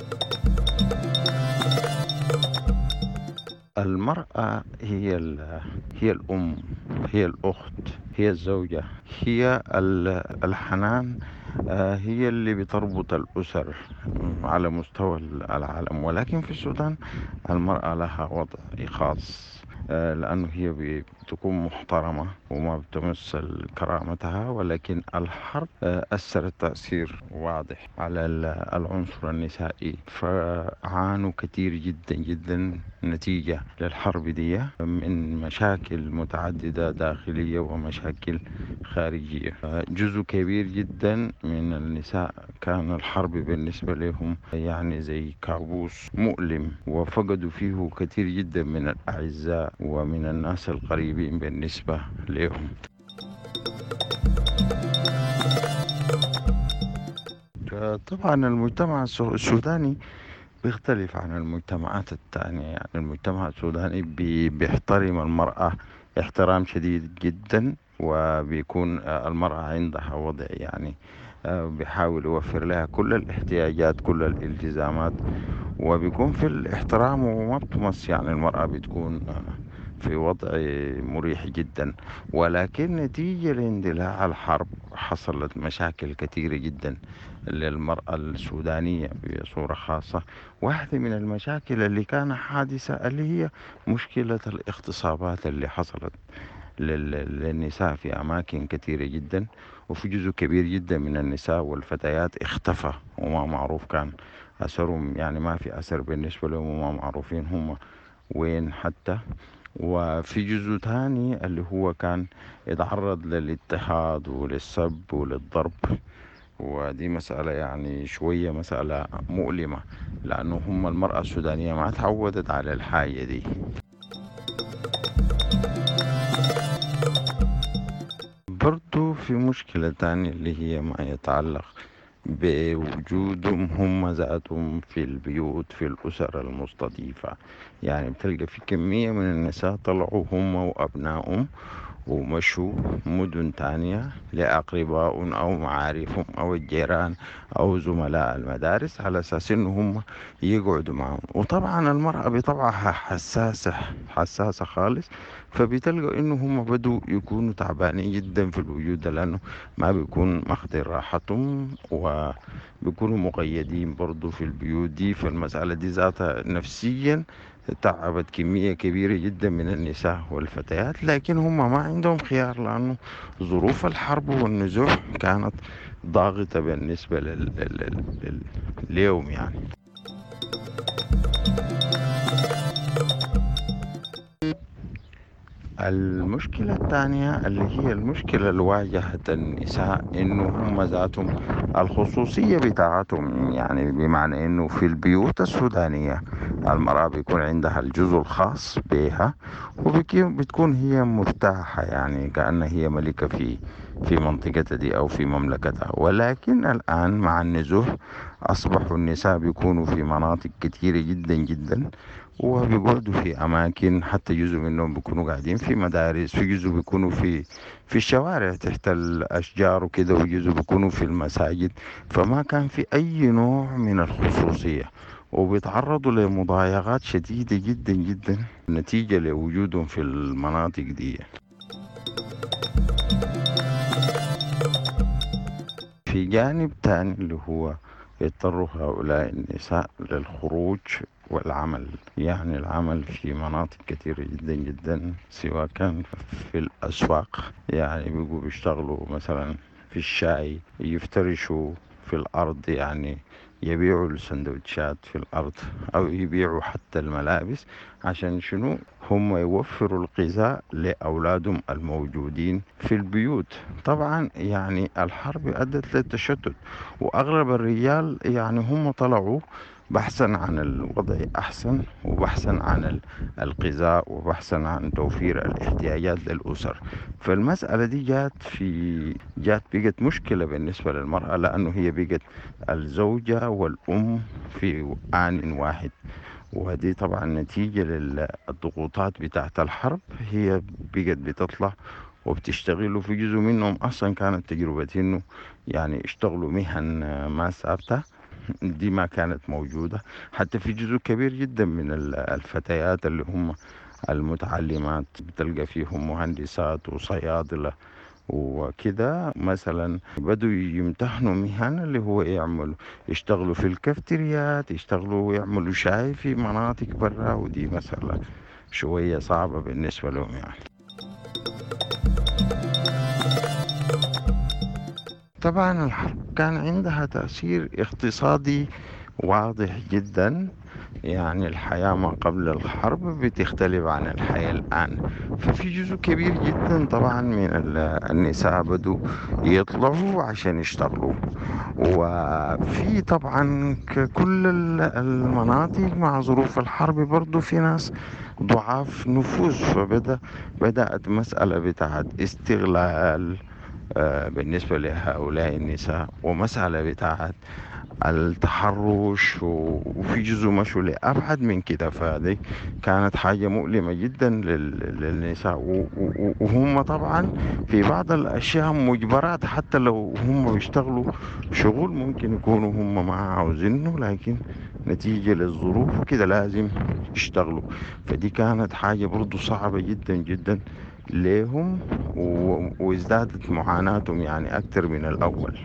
K: المرأة هي الأم، هي الأخت، هي الزوجة، هي الحنان، هي اللي بتربط الأسر على مستوى العالم. ولكن في السودان المرأة لها وضع خاص، لأنه هي بتكون محترمة وما بتمس كرامتها. ولكن الحرب أثرت تأثير واضح على العنصر النسائي، فعانوا كثير جدا جدا نتيجة للحرب دي من مشاكل متعددة داخلية ومشاكل خارجية. جزء كبير جدا من النساء كان الحرب بالنسبة لهم يعني زي كابوس مؤلم، وفقدوا فيه كثير جدا من الأعزاء ومن الناس القريبين بالنسبة لهم. طبعا المجتمع السوداني بيختلف عن المجتمعات التانية. يعني المجتمع السوداني بيحترم المرأة احترام شديد جدا، وبيكون المرأة عندها وضع يعني بيحاول يوفر لها كل الاحتياجات، كل الالتزامات، وبيكون في الاحترام وما بتمس. يعني المرأة بتكون في وضع مريح جدا. ولكن نتيجة لاندلاع الحرب حصلت مشاكل كثيرة جدا للمرأة السودانية بصورة خاصة. واحدة من المشاكل اللي كان حادثة اللي هي مشكلة الاغتصابات اللي حصلت للنساء في أماكن كثيرة جدا، وفي جزء كبير جدا من النساء والفتيات اختفى وما معروف كان أثرهم، يعني ما في أثر بالنسبة لهم وما معروفين هم وين حتى. وفي جزء تاني اللي هو كان يتعرض للاضطهاد وللسب وللضرب، ودي مسألة يعني شوية مسألة مؤلمة، لأنه هم المرأة السودانية ما تعودت على الحاجة دي. برضو في مشكلة تانية اللي هي ما يتعلق بوجودهم هم ذاتهم في البيوت، في الأسر المستضيفة. يعني بتلقى في كمية من النساء طلعوا هم وأبنائهم ومشوا مدن تانية لأقربائهم أو معارفهم أو الجيران أو زملاء المدارس على أساس إنهم يقعدوا معهم. وطبعا المرأة بطبعها حساسة خالص، فبتلقوا إنه هم بدوا يكونوا تعبانين جدا في الوجود ده، لأنه ما بيكون ماخدين راحتهم وبيكونوا مقيدين برضو في البيوت دي. فالمسألة دي ذاتها نفسيا تعبت كمية كبيرة جدا من النساء والفتيات، لكن هم ما عندهم خيار، لأنه ظروف الحرب والنزوح كانت ضاغطة بالنسبة ليوم يعني. المشكلة الثانية اللي هي المشكلة اللي واجهت النساء إنه هم ذاتهم الخصوصية بتاعتهم، يعني بمعنى إنه في البيوت السودانية المرأة بيكون عندها الجزء الخاص بها وبتكون هي مرتاحة، يعني كأنها هي ملكة في منطقتها دي أو في مملكتها. ولكن الآن مع النزوح أصبحوا النساء بيكونوا في مناطق كتيرة جدا جدا، وبيقعدوا في أماكن، حتى جزء منهم بيكونوا قاعدين في مدارس، في جزء بيكونوا في الشوارع تحت الأشجار وكده، وجزء بيكونوا في المساجد. فما كان في أي نوع من الخصوصية، وبيتعرضوا لمضايقات شديدة جدا جدا نتيجة لوجودهم في المناطق دي. في جانب تاني اللي هو يضطر هؤلاء النساء للخروج والعمل، يعني العمل في مناطق كثيرة جدا جدا، سواء كان في الأسواق، يعني بيجوا بيشتغلوا مثلا في الشاي، يفترشوا في الأرض، يعني يبيعوا السندوتشات في الأرض، أو يبيعوا حتى الملابس، عشان شنو؟ هم يوفروا الغذاء لأولادهم الموجودين في البيوت. طبعا يعني الحرب أدت للتشتت، وأغلب الرجال يعني هم طلعوا بحثا عن الوضع أحسن، وبحثا عن الغذاء، وبحثا عن توفير الاحتياجات للأسر. فالمسألة دي بقت مشكلة بالنسبة للمرأة، لأنه هي بقت الزوجة والأم في آن واحد. ودي طبعا نتيجة للضغوطات بتاعت الحرب، هي بقت بتطلع وبتشتغلوا. في جزء منهم أصلا كانت تجربة إنه يعني اشتغلوا مهن ما ثابتة، دي ما كانت موجودة. حتى في جزء كبير جدا من الفتيات اللي هم المتعلمات بتلقى فيهم مهندسات وصيادلة وكده، مثلا بدوا يمتحنوا مهن اللي هو يشتغلوا في الكافتريات، يشتغلوا ويعملوا شاي في مناطق برا، ودي مسألة شوية صعبة بالنسبة لهم يعني. طبعا الحرب كان عندها تأثير اقتصادي واضح جدا، يعني الحياة ما قبل الحرب بتختلف عن الحياة الآن. ففي جزء كبير جدا طبعا من النساء بدوا يطلعوا عشان يشتغلوا، وفي طبعا كل المناطق مع ظروف الحرب برضو في ناس ضعاف نفوذ، فبدأت مسألة بتاعت استغلال بالنسبة لهؤلاء النساء، ومسألة بتاعت التحرش، وفي جزء مشوا لأبعد من كده. فهذه كانت حاجة مؤلمة جدا للنساء، وهم طبعا في بعض الأشياء مجبرات، حتى لو هم بيشتغلوا شغل ممكن يكونوا هم ما عاوزينه، لكن نتيجة للظروف وكده لازم يشتغلوا. فدي كانت حاجة برضو صعبة جدا جدا لهم، وازدادت معاناتهم يعني أكتر من الأول.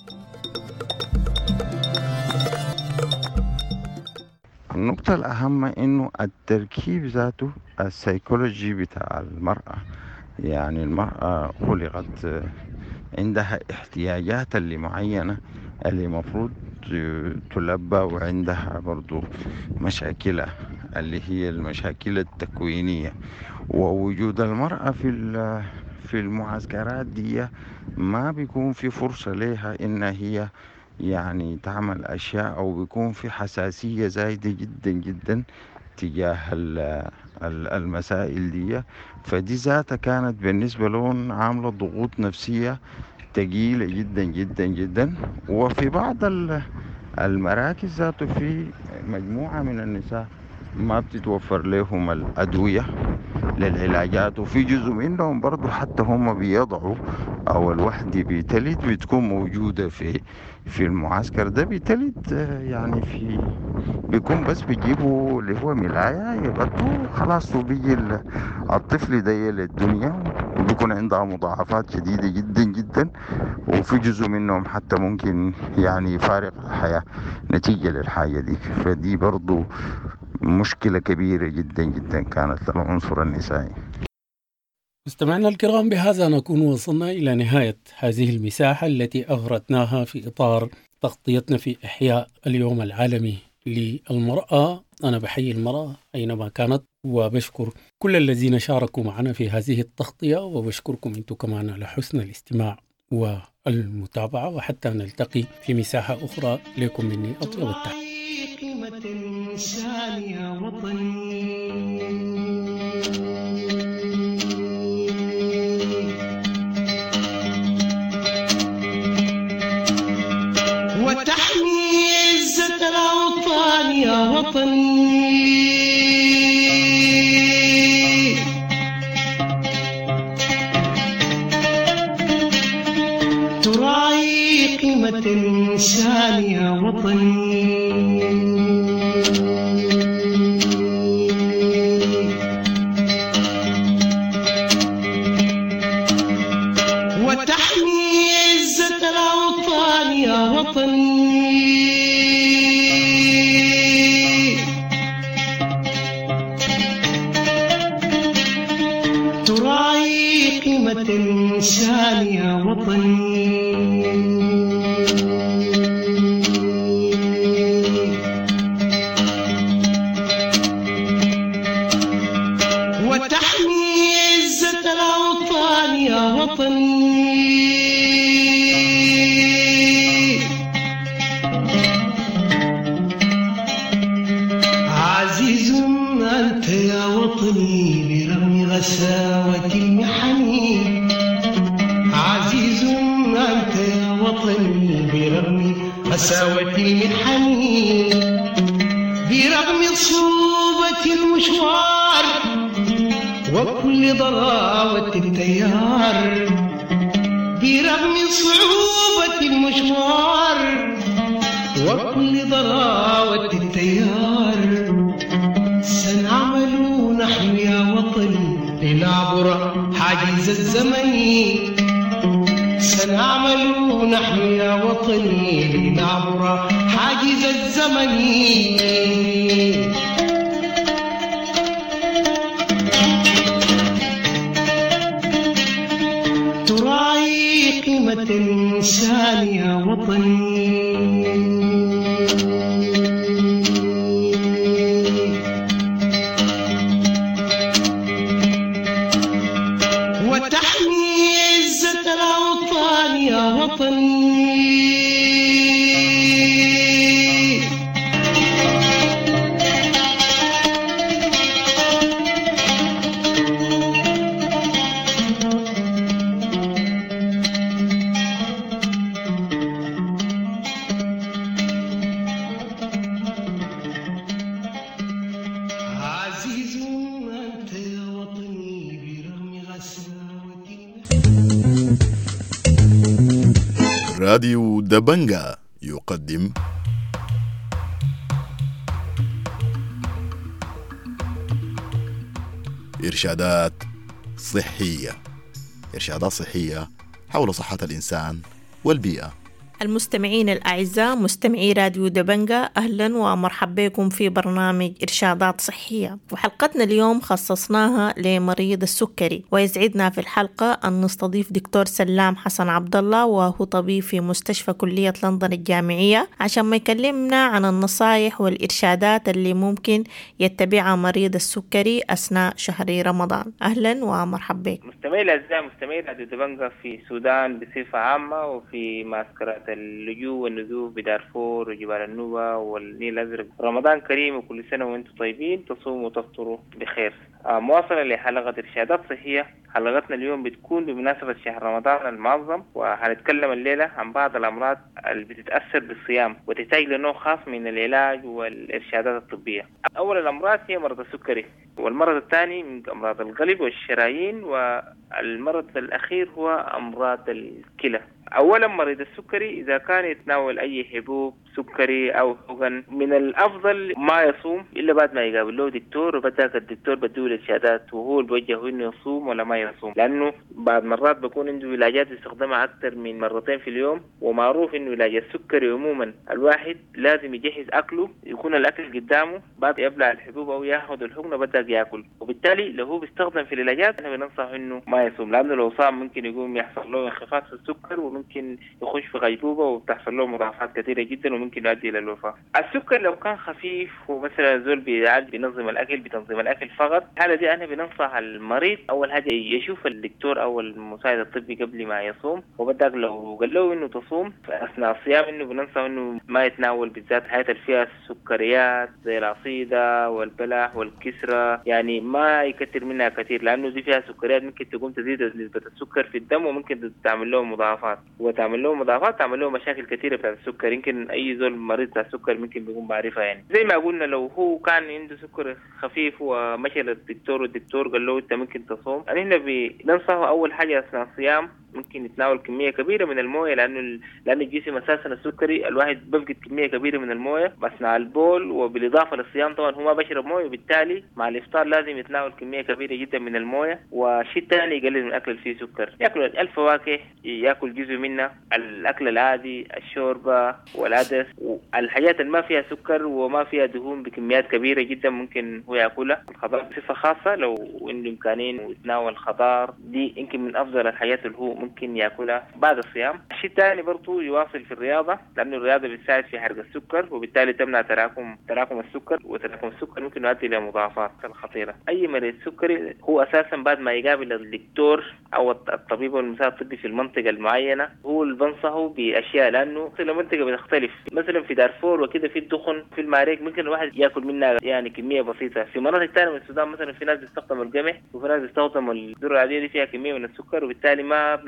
K: النقطة الأهم إنه التركيب ذاته السيكولوجي بتاع المرأة، يعني المرأة خلقت عندها احتياجات اللي معينة اللي مفروض تلبى، وعندها برضو مشاكل اللي هي المشاكل التكوينية. ووجود المرأة في المعسكرات دي ما بيكون في فرصة لها إن هي يعني تعمل أشياء، أو بيكون في حساسية زايدة جدا جدا تجاه المسائل دي. فدي ذاتها كانت بالنسبة لهم عاملة ضغوط نفسية ثقيلة جدا جدا جدا. وفي بعض المراكز ذاته في مجموعة من النساء ما بتتوفر لهم الأدوية للعلاجات، وفي جزء منهم برضو حتى هم بيضعوا أو الوحدة بتلد بتكون موجودة في المعسكر ده. بتلد يعني بيكون بس بيجيبوا اللي هو ملاية يغطوا خلاص، وبيجي الطفل ده للدنيا، وبيكون عندها مضاعفات شديدة جدا جدا. وفي جزء منهم حتى ممكن يعني يفارق الحياة نتيجة للحاجة دي. فدي برضو مشكلة كبيرة جدا جدا كانت للعنصر النسائي.
A: مستمعينا الكرام، بهذا نكون وصلنا إلى نهاية هذه المساحة التي أغرتناها في إطار تغطيتنا في إحياء اليوم العالمي للمرأة. أنا بحيي المرأة أينما كانت، وبشكر كل الذين شاركوا معنا في هذه التغطية، وبشكركم أنتم كمان على حسن الاستماع والمتابعة. وحتى نلتقي في مساحة أخرى، لكم مني أطيب التحية.
L: وتحمي عزة الأوطان يا وطني، تراعي قيمة الإنسان يا وطني، وتحمي عزة الأوطان يا وطني، تراعي قيمة الإنسان يا وطني، وتحمي عزة الأوطان يا وطني. عزيز أنت يا وطني برغم غساوة المحن، عزيز أنت يا وطني برغم غساوة المحن، برغم صعوبة المشوار وكل ضراوة التيار، برغم صعوبة المشوار وكل ضراوة التيار سنعمل نحن يا وطن لنعبر حاجز الزمن سنعمل نحن يا وطن لنعبر حاجز الزمن تراعي قيمة الإنسان يا وطن
F: راديو دبنجا يقدم إرشادات صحية حول صحة الإنسان والبيئة.
M: المستمعين الأعزاء مستمعي راديو دبنجا، أهلا ومرحبا بكم في برنامج إرشادات صحية. وحلقتنا اليوم خصصناها لمريض السكري، ويسعدنا في الحلقة أن نستضيف دكتور سلام حسن عبد الله، وهو طبيب في مستشفى كلية لندن الجامعية، عشان ما يكلمنا عن النصائح والإرشادات اللي ممكن يتبعها مريض السكري أثناء شهر رمضان. أهلا ومرحبا بك.
N: مستمعي الأعزاء مستمعي راديو دبنجا في السودان بصفة عامة، وفي معسكرات اللجوء والنزوح بدارفور وجبال النوبة والنيل الأزرق. رمضان كريم وكل سنة وانتم طيبين، تصوموا وتفطروا بخير. مواصلة لحلقة إرشادات صحية. حلقتنا اليوم بتكون بمناسبة شهر رمضان المعظم، وهنتكلم الليلة عن بعض الأمراض اللي بتتأثر بالصيام وتحتاج لنوع خاص من العلاج والإرشادات الطبية. أول الأمراض هي مرض السكري، والمرض الثاني من أمراض القلب والشرايين، والمرض الأخير هو أمراض الكلى. أولا مريض السكري إذا كان يتناول أي حبوب سكري أو حقن، من الأفضل ما يصوم إلا بعد ما يقابل له دكتور، وبدأ الدكتور بديه الإرشادات وهو اللي بوجهه إنه يصوم ولا ما يصوم، لأنه بعض مرات بكون عنده علاجات يستخدمها أكثر من مرتين في اليوم. ومعروف إنه علاج السكري عموما الواحد لازم يجهز أكله، يكون الأكل قدامه بعد يبلع الحبوب أو ياخذ الحقنة بدأ يأكل. وبالتالي لو هو بيستخدم في العلاجات أنا بننصح إنه ما يصوم، لأنه لو صام ممكن يقوم يحصل له انخفاض في السكر، وممكن يخش في غيبوبة وبتحصل له مضاعفات كثيرة جدا وممكن يؤدي إلى الوفاة. السكر لو كان خفيف ومثلا زول بينظم الأكل بتنظيم الأكل فقط، الحالة دي أنا بننصح المريض أول حاجة يشوف الدكتور أو المساعد الطبي قبل ما يصوم، وبدأ لو قال له إنه تصوم أثناء الصيام إنه بننصح إنه ما يتناول بالذات حاجات اللي فيها السكريات زي العصيدة والبلح والكسرة، يعني ما يكتر منها كثير، لأنه دي فيها سكريات ممكن تقوم تزيد نسبة السكر في الدم وممكن تعمل له مضاعفات، وتعمل له مضاعفات تعمل له مشاكل كثيرة بتاعت السكر. يمكن أي زول مريض بتاع السكر ممكن بيكون بعرفها. يعني زي ما قلنا لو هو كان عنده سكر خفيف ومشى للدكتور والدكتور قال له أنت ممكن تصوم، يعني هنا بننصحه أول حاجة أثناء الصيام ممكن يتناول كمية كبيرة من الموية، لأن الجسم أساسا السكري الواحد بفقد كمية كبيرة من الموية أثناء البول، وبالإضافة للصيام طبعا هو ما بشرب موية، وبالتالي مع الإفطار لازم يتناول كمية كبيرة جدا من الموية. وشيء ثاني يقلل من الأكل اللي فيه سكر، يأكل الفواكه، يأكل جزء منها، الأكل العادي، الشوربة والعدس، والحاجات اللي ما فيها سكر وما فيها دهون بكميات كبيرة جدا ممكن هو يأكلها. الخضار بصفة خاصة لو عنده إمكانين ويتناول خضار، دي يمكن من أفضل الحاجات اللي هو ممكن يأكلها بعد الصيام. الشيء الثاني برضو يواصل في الرياضة، لأنه الرياضة بتساعد في حرق السكر، وبالتالي تمنع تراكم السكر، وتراكم السكر ممكن يؤدي إلى مضاعفات خطيرة. أي مريض سكري هو أساسا بعد ما يقابل الدكتور أو الطبيب والمساعد الطبي في المنطقة المعينة هو اللي بنصحه بأشياء، لأنه كل منطقة بتختلف. مثلا في دارفور وكده في الدخن في الماريك ممكن الواحد يأكل منها يعني كمية بسيطة. في مناطق ثانية من السودان مثلا في ناس بيستخدموا القمح، وفي ناس بيستخدموا الذرة العادية اللي فيها كمية من السكر، وبالتالي ما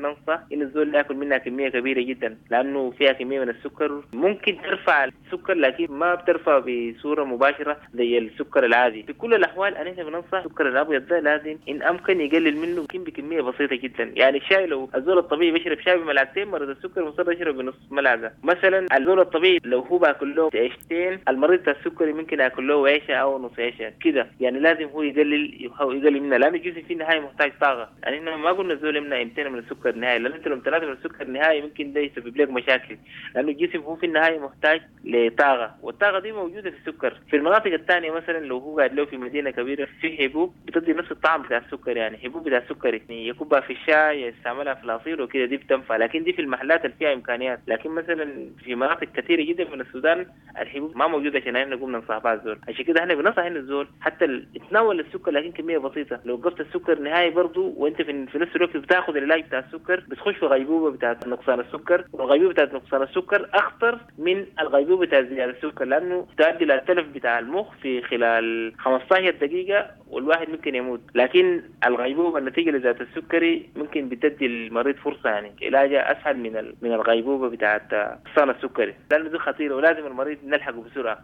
N: بننصح إن الزول يأكل منها كمية كبيرة جدا، لأنه فيها كمية من السكر ممكن ترفع السكر لكن ما بترفع بصورة مباشرة زي السكر العادي. في كل الأحوال أنا بننصح السكر الأبيض ده لازم إن أمكن يقلل منه، يمكن بكمية بسيطة جدا. يعني الشاي لو الزول الطبيعي بيشرب شاي بملعقتين، مريض السكر مصر يشرب بنص ملعقة. مثلا الزول الطبيعي لو هو باكل له عيشتين، المريض بتاع السكري ممكن ياكل له عيشة أو نص عيشة كده. يعني لازم هو يقلل منها، لأنه الجسم في النهاية محتاج طاقة. يعني إحنا ما قلنا الزول يمنع يمتنع من السكر نهائي، لأن أنت لو امتنعت من السكر نهائي ممكن ده يسبب لك مشاكل، لأنه الجسم هو في النهاية محتاج لطاقة، والطاقة دي موجودة في السكر. في المناطق الثانية مثلا لو هو قاعد له في مدينة كبيرة في حبوب بتدي نفس الطعم بتاع السكر، يعني حبوب بتاع السكر يعني يكبها في الشاي يستعملها في العصير وكده، دي بتنفع. لكن دي في المحلات اللي فيها إمكانيات. لكن مثلا في مناطق كثيرة جدا من السودان الحبوب ما موجودة عشان احنا نقوم ننصح بها الزول. عشان كده احنا بننصح ان الزول حتى يتناول السكر لكن كمية بسيطة. لو وقفت السكر نهائي برضو وانت في نفس الوقت بتاخذ العلاج بتاع السكر بتخش في غيبوبة بتاعت نقصان السكر، والغيبوبة بتاعت نقصان السكر أخطر من الغيبوبة بتاعت زيادة السكر، لأنه تؤدي إلى التلف بتاع المخ في خلال 15 دقيقة والواحد ممكن يموت. لكن الغيبوبة النتيجة لزيادة السكري ممكن بتدي المريض فرصة يعني علاجها أسهل من الغيبوبة بتاعت نقصان السكري، لأنه دي خطيرة ولازم المريض نلحقه بسرعة.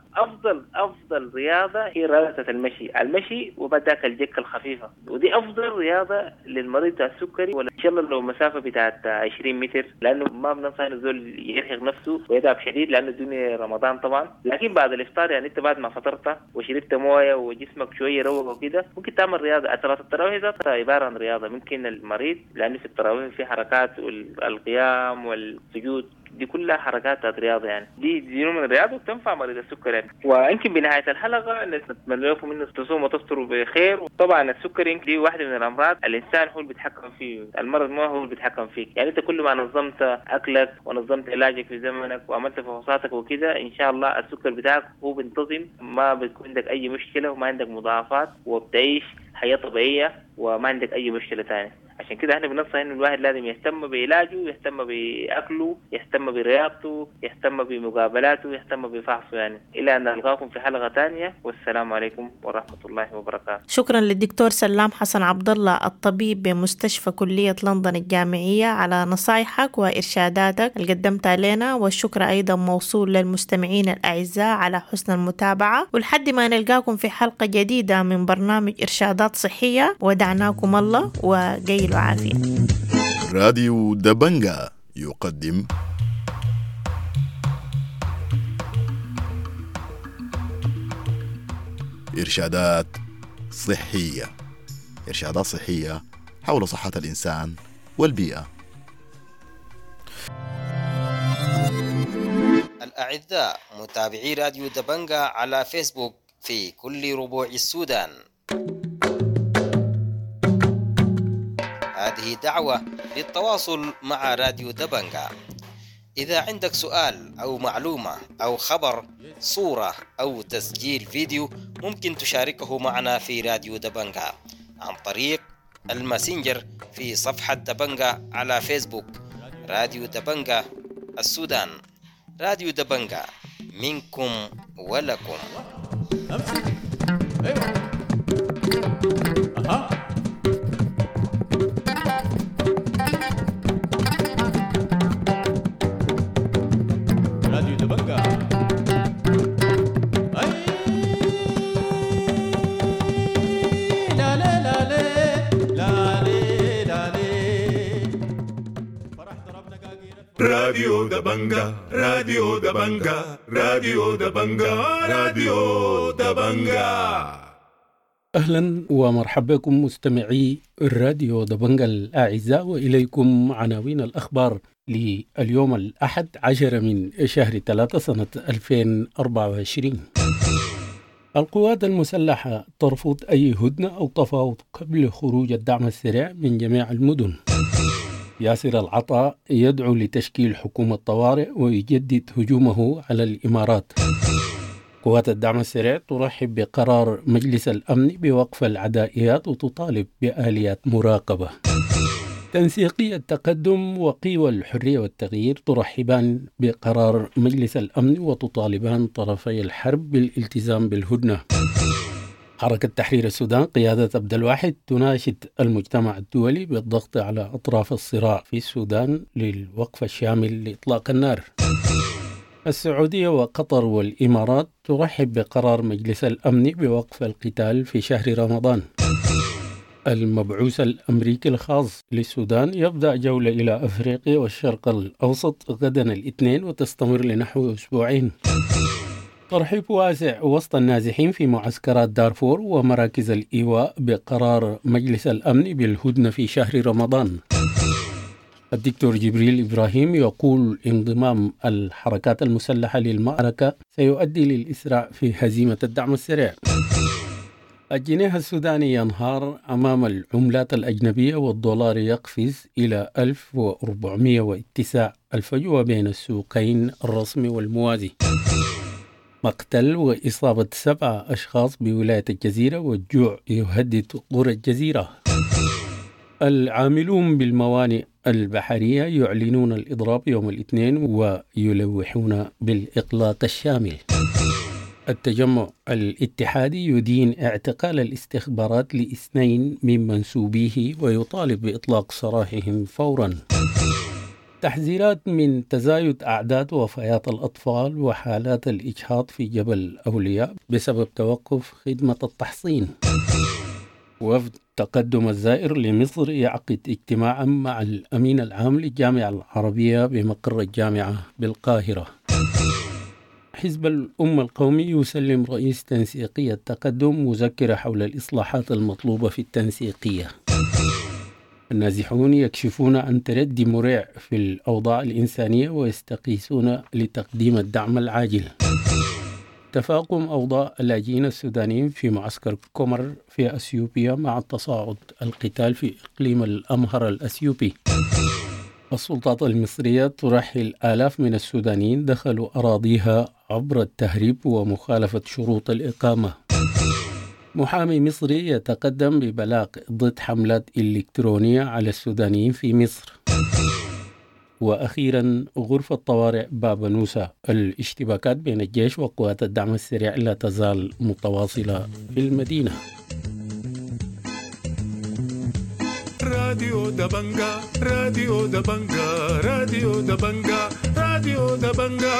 N: أفضل رياضة هي رياضة المشي وبعد ذاك الجكة الخفيفة، ودي أفضل رياضة للمريض بتاع السكري. ولا إن شاء الله لو مسافة بتاعت 20 متر، لأنه ما بننصح الزول يرهق نفسه ويتعب شديد لأنه الدنيا رمضان طبعا. لكن بعد الإفطار يعني أنت بعد ما فطرت وشربت موية وجسمك شوية روق وكده ممكن تعمل رياضة. صلاة التراويح ذاتها عبارة عن رياضة. ممكن المريض لأنه في التراويح في حركات والقيام والسجود دي كلها حركات رياضة، يعني دي نوع من الرياضة وتنفع مريض السكر يعني. ويمكن بنهاية الحلقة نتمنى لكم إنه تصوموا وتفطروا بخير. وطبعا السكر دي واحدة من الأمراض الإنسان هو اللي بيتحكم فيه، المرض ما هو اللي بيتحكم فيك. يعني أنت كل ما نظمت أكلك ونظمت علاجك في زمنك وعملت فحوصاتك وكده إن شاء الله السكر بتاعك هو بينتظم، ما بتكون عندك أي مشكلة وما عندك مضاعفات وبتعيش حياة طبيعية وما عندك أي مشكلة تانية. عشان كده احنا بننصح ان الواحد لازم يهتم بعلاجه، يهتم باكله، يهتم برياضته، يهتم بمقابلاته، يهتم بفحصه يعني. الى ان نلقاكم في حلقة تانية، والسلام عليكم ورحمة الله وبركاته.
M: شكرا للدكتور سلام حسن عبد الله الطبيب بمستشفى كلية لندن الجامعية على نصايحك وارشاداتك اللي قدمتها لنا، والشكر ايضا موصول للمستمعين الاعزاء على حسن المتابعة. ولحد ما نلقاكم في حلقة جديدة من برنامج ارشادات صحية، ودعناكم الله وجيل وعافية.
F: راديو دبنجا يقدم إرشادات صحية. إرشادات صحية حول صحة الإنسان والبيئة.
O: الأعزاء متابعي راديو دبنجا على فيسبوك في كل ربوع السودان، هذه دعوة للتواصل مع راديو دبنجا. إذا عندك سؤال أو معلومة أو خبر، صورة أو تسجيل فيديو، ممكن تشاركه معنا في راديو دبنجا عن طريق الماسنجر في صفحة دبنجا على فيسبوك. راديو دبنجا السودان، راديو دبنجا منكم ولكم.
P: راديو دبنجا، راديو دبنجا، راديو دبنجا، راديو دبنجا.
A: أهلا ومرحبا بكم مستمعي الراديو دبنجا الأعزاء، وإليكم عناوين الأخبار لليوم الأحد 10 من شهر 3 سنة 2024. القوات المسلحة ترفض أي هدنة أو تفاوض قبل خروج الدعم السريع من جميع المدن. ياسر العطاء يدعو لتشكيل حكومة طوارئ ويجدد هجومه على الإمارات. قوات الدعم السريع ترحب بقرار مجلس الأمن بوقف العدائيات وتطالب بآليات مراقبة. تنسيقية التقدم وقوى الحرية والتغيير ترحبان بقرار مجلس الأمن وتطالبان طرفي الحرب بالالتزام بالهدنة. حركة تحرير السودان قيادة عبد الواحد تناشد المجتمع الدولي بالضغط على أطراف الصراع في السودان للوقف الشامل لإطلاق النار. السعودية وقطر والإمارات ترحب بقرار مجلس الأمن بوقف القتال في شهر رمضان. المبعوث الأمريكي الخاص للسودان يبدأ جولة إلى أفريقيا والشرق الأوسط غدا الاثنين وتستمر لنحو أسبوعين. ترحيب واسع وسط النازحين في معسكرات دارفور ومراكز الإيواء بقرار مجلس الأمن بالهدنة في شهر رمضان. الدكتور جبريل إبراهيم يقول انضمام الحركات المسلحة للمعركة سيؤدي للإسراع في هزيمة الدعم السريع. الجنيه السوداني ينهار أمام العملات الأجنبية والدولار يقفز إلى 1400 واتساع الفجوة بين السوقين الرسمي والموازي. مقتل وإصابة 7 أشخاص بولاية الجزيرة والجوع يهدد قرى الجزيرة. العاملون بالموانئ البحرية يعلنون الإضراب يوم الاثنين ويلوحون بالإقلاق الشامل. التجمع الاتحادي يدين اعتقال الاستخبارات ل2 من منسوبيه ويطالب بإطلاق سراحهم فورا. تحذيرات من تزايد أعداد وفيات الأطفال وحالات الإجهاض في جبل أولياء بسبب توقف خدمة التحصين. وفد تقدم الزائر لمصر يعقد اجتماعا مع الأمين العام للجامعة العربية بمقر الجامعة بالقاهرة. حزب الأمة القومي يسلم رئيس تنسيقية التقدم مذكرة حول الإصلاحات المطلوبة في التنسيقية. النازحون يكشفون عن تردي مريع في الأوضاع الإنسانية ويستقيسون لتقديم الدعم العاجل. تفاقم أوضاع اللاجئين السودانيين في معسكر كومر في أثيوبيا مع تصاعد القتال في إقليم الأمهر الأثيوبي. السلطات المصرية ترحل آلاف من السودانيين دخلوا أراضيها عبر التهريب ومخالفة شروط الإقامة. محامي مصري يتقدم ببلاغ ضد حملات إلكترونية على السودانيين في مصر. وأخيرا غرفة طوارئ باب نوسة، الاشتباكات بين الجيش وقوات الدعم السريع لا تزال متواصلة في المدينة.
P: راديو دبنجا راديو دبنجا راديو دبنجا راديو دبنجا.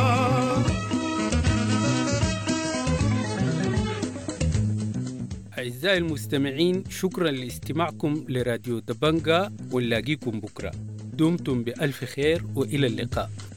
A: أعزائي المستمعين، شكرا لاستماعكم لراديو دبنجا، ونلاقيكم بكرة. دمتم بألف خير وإلى اللقاء.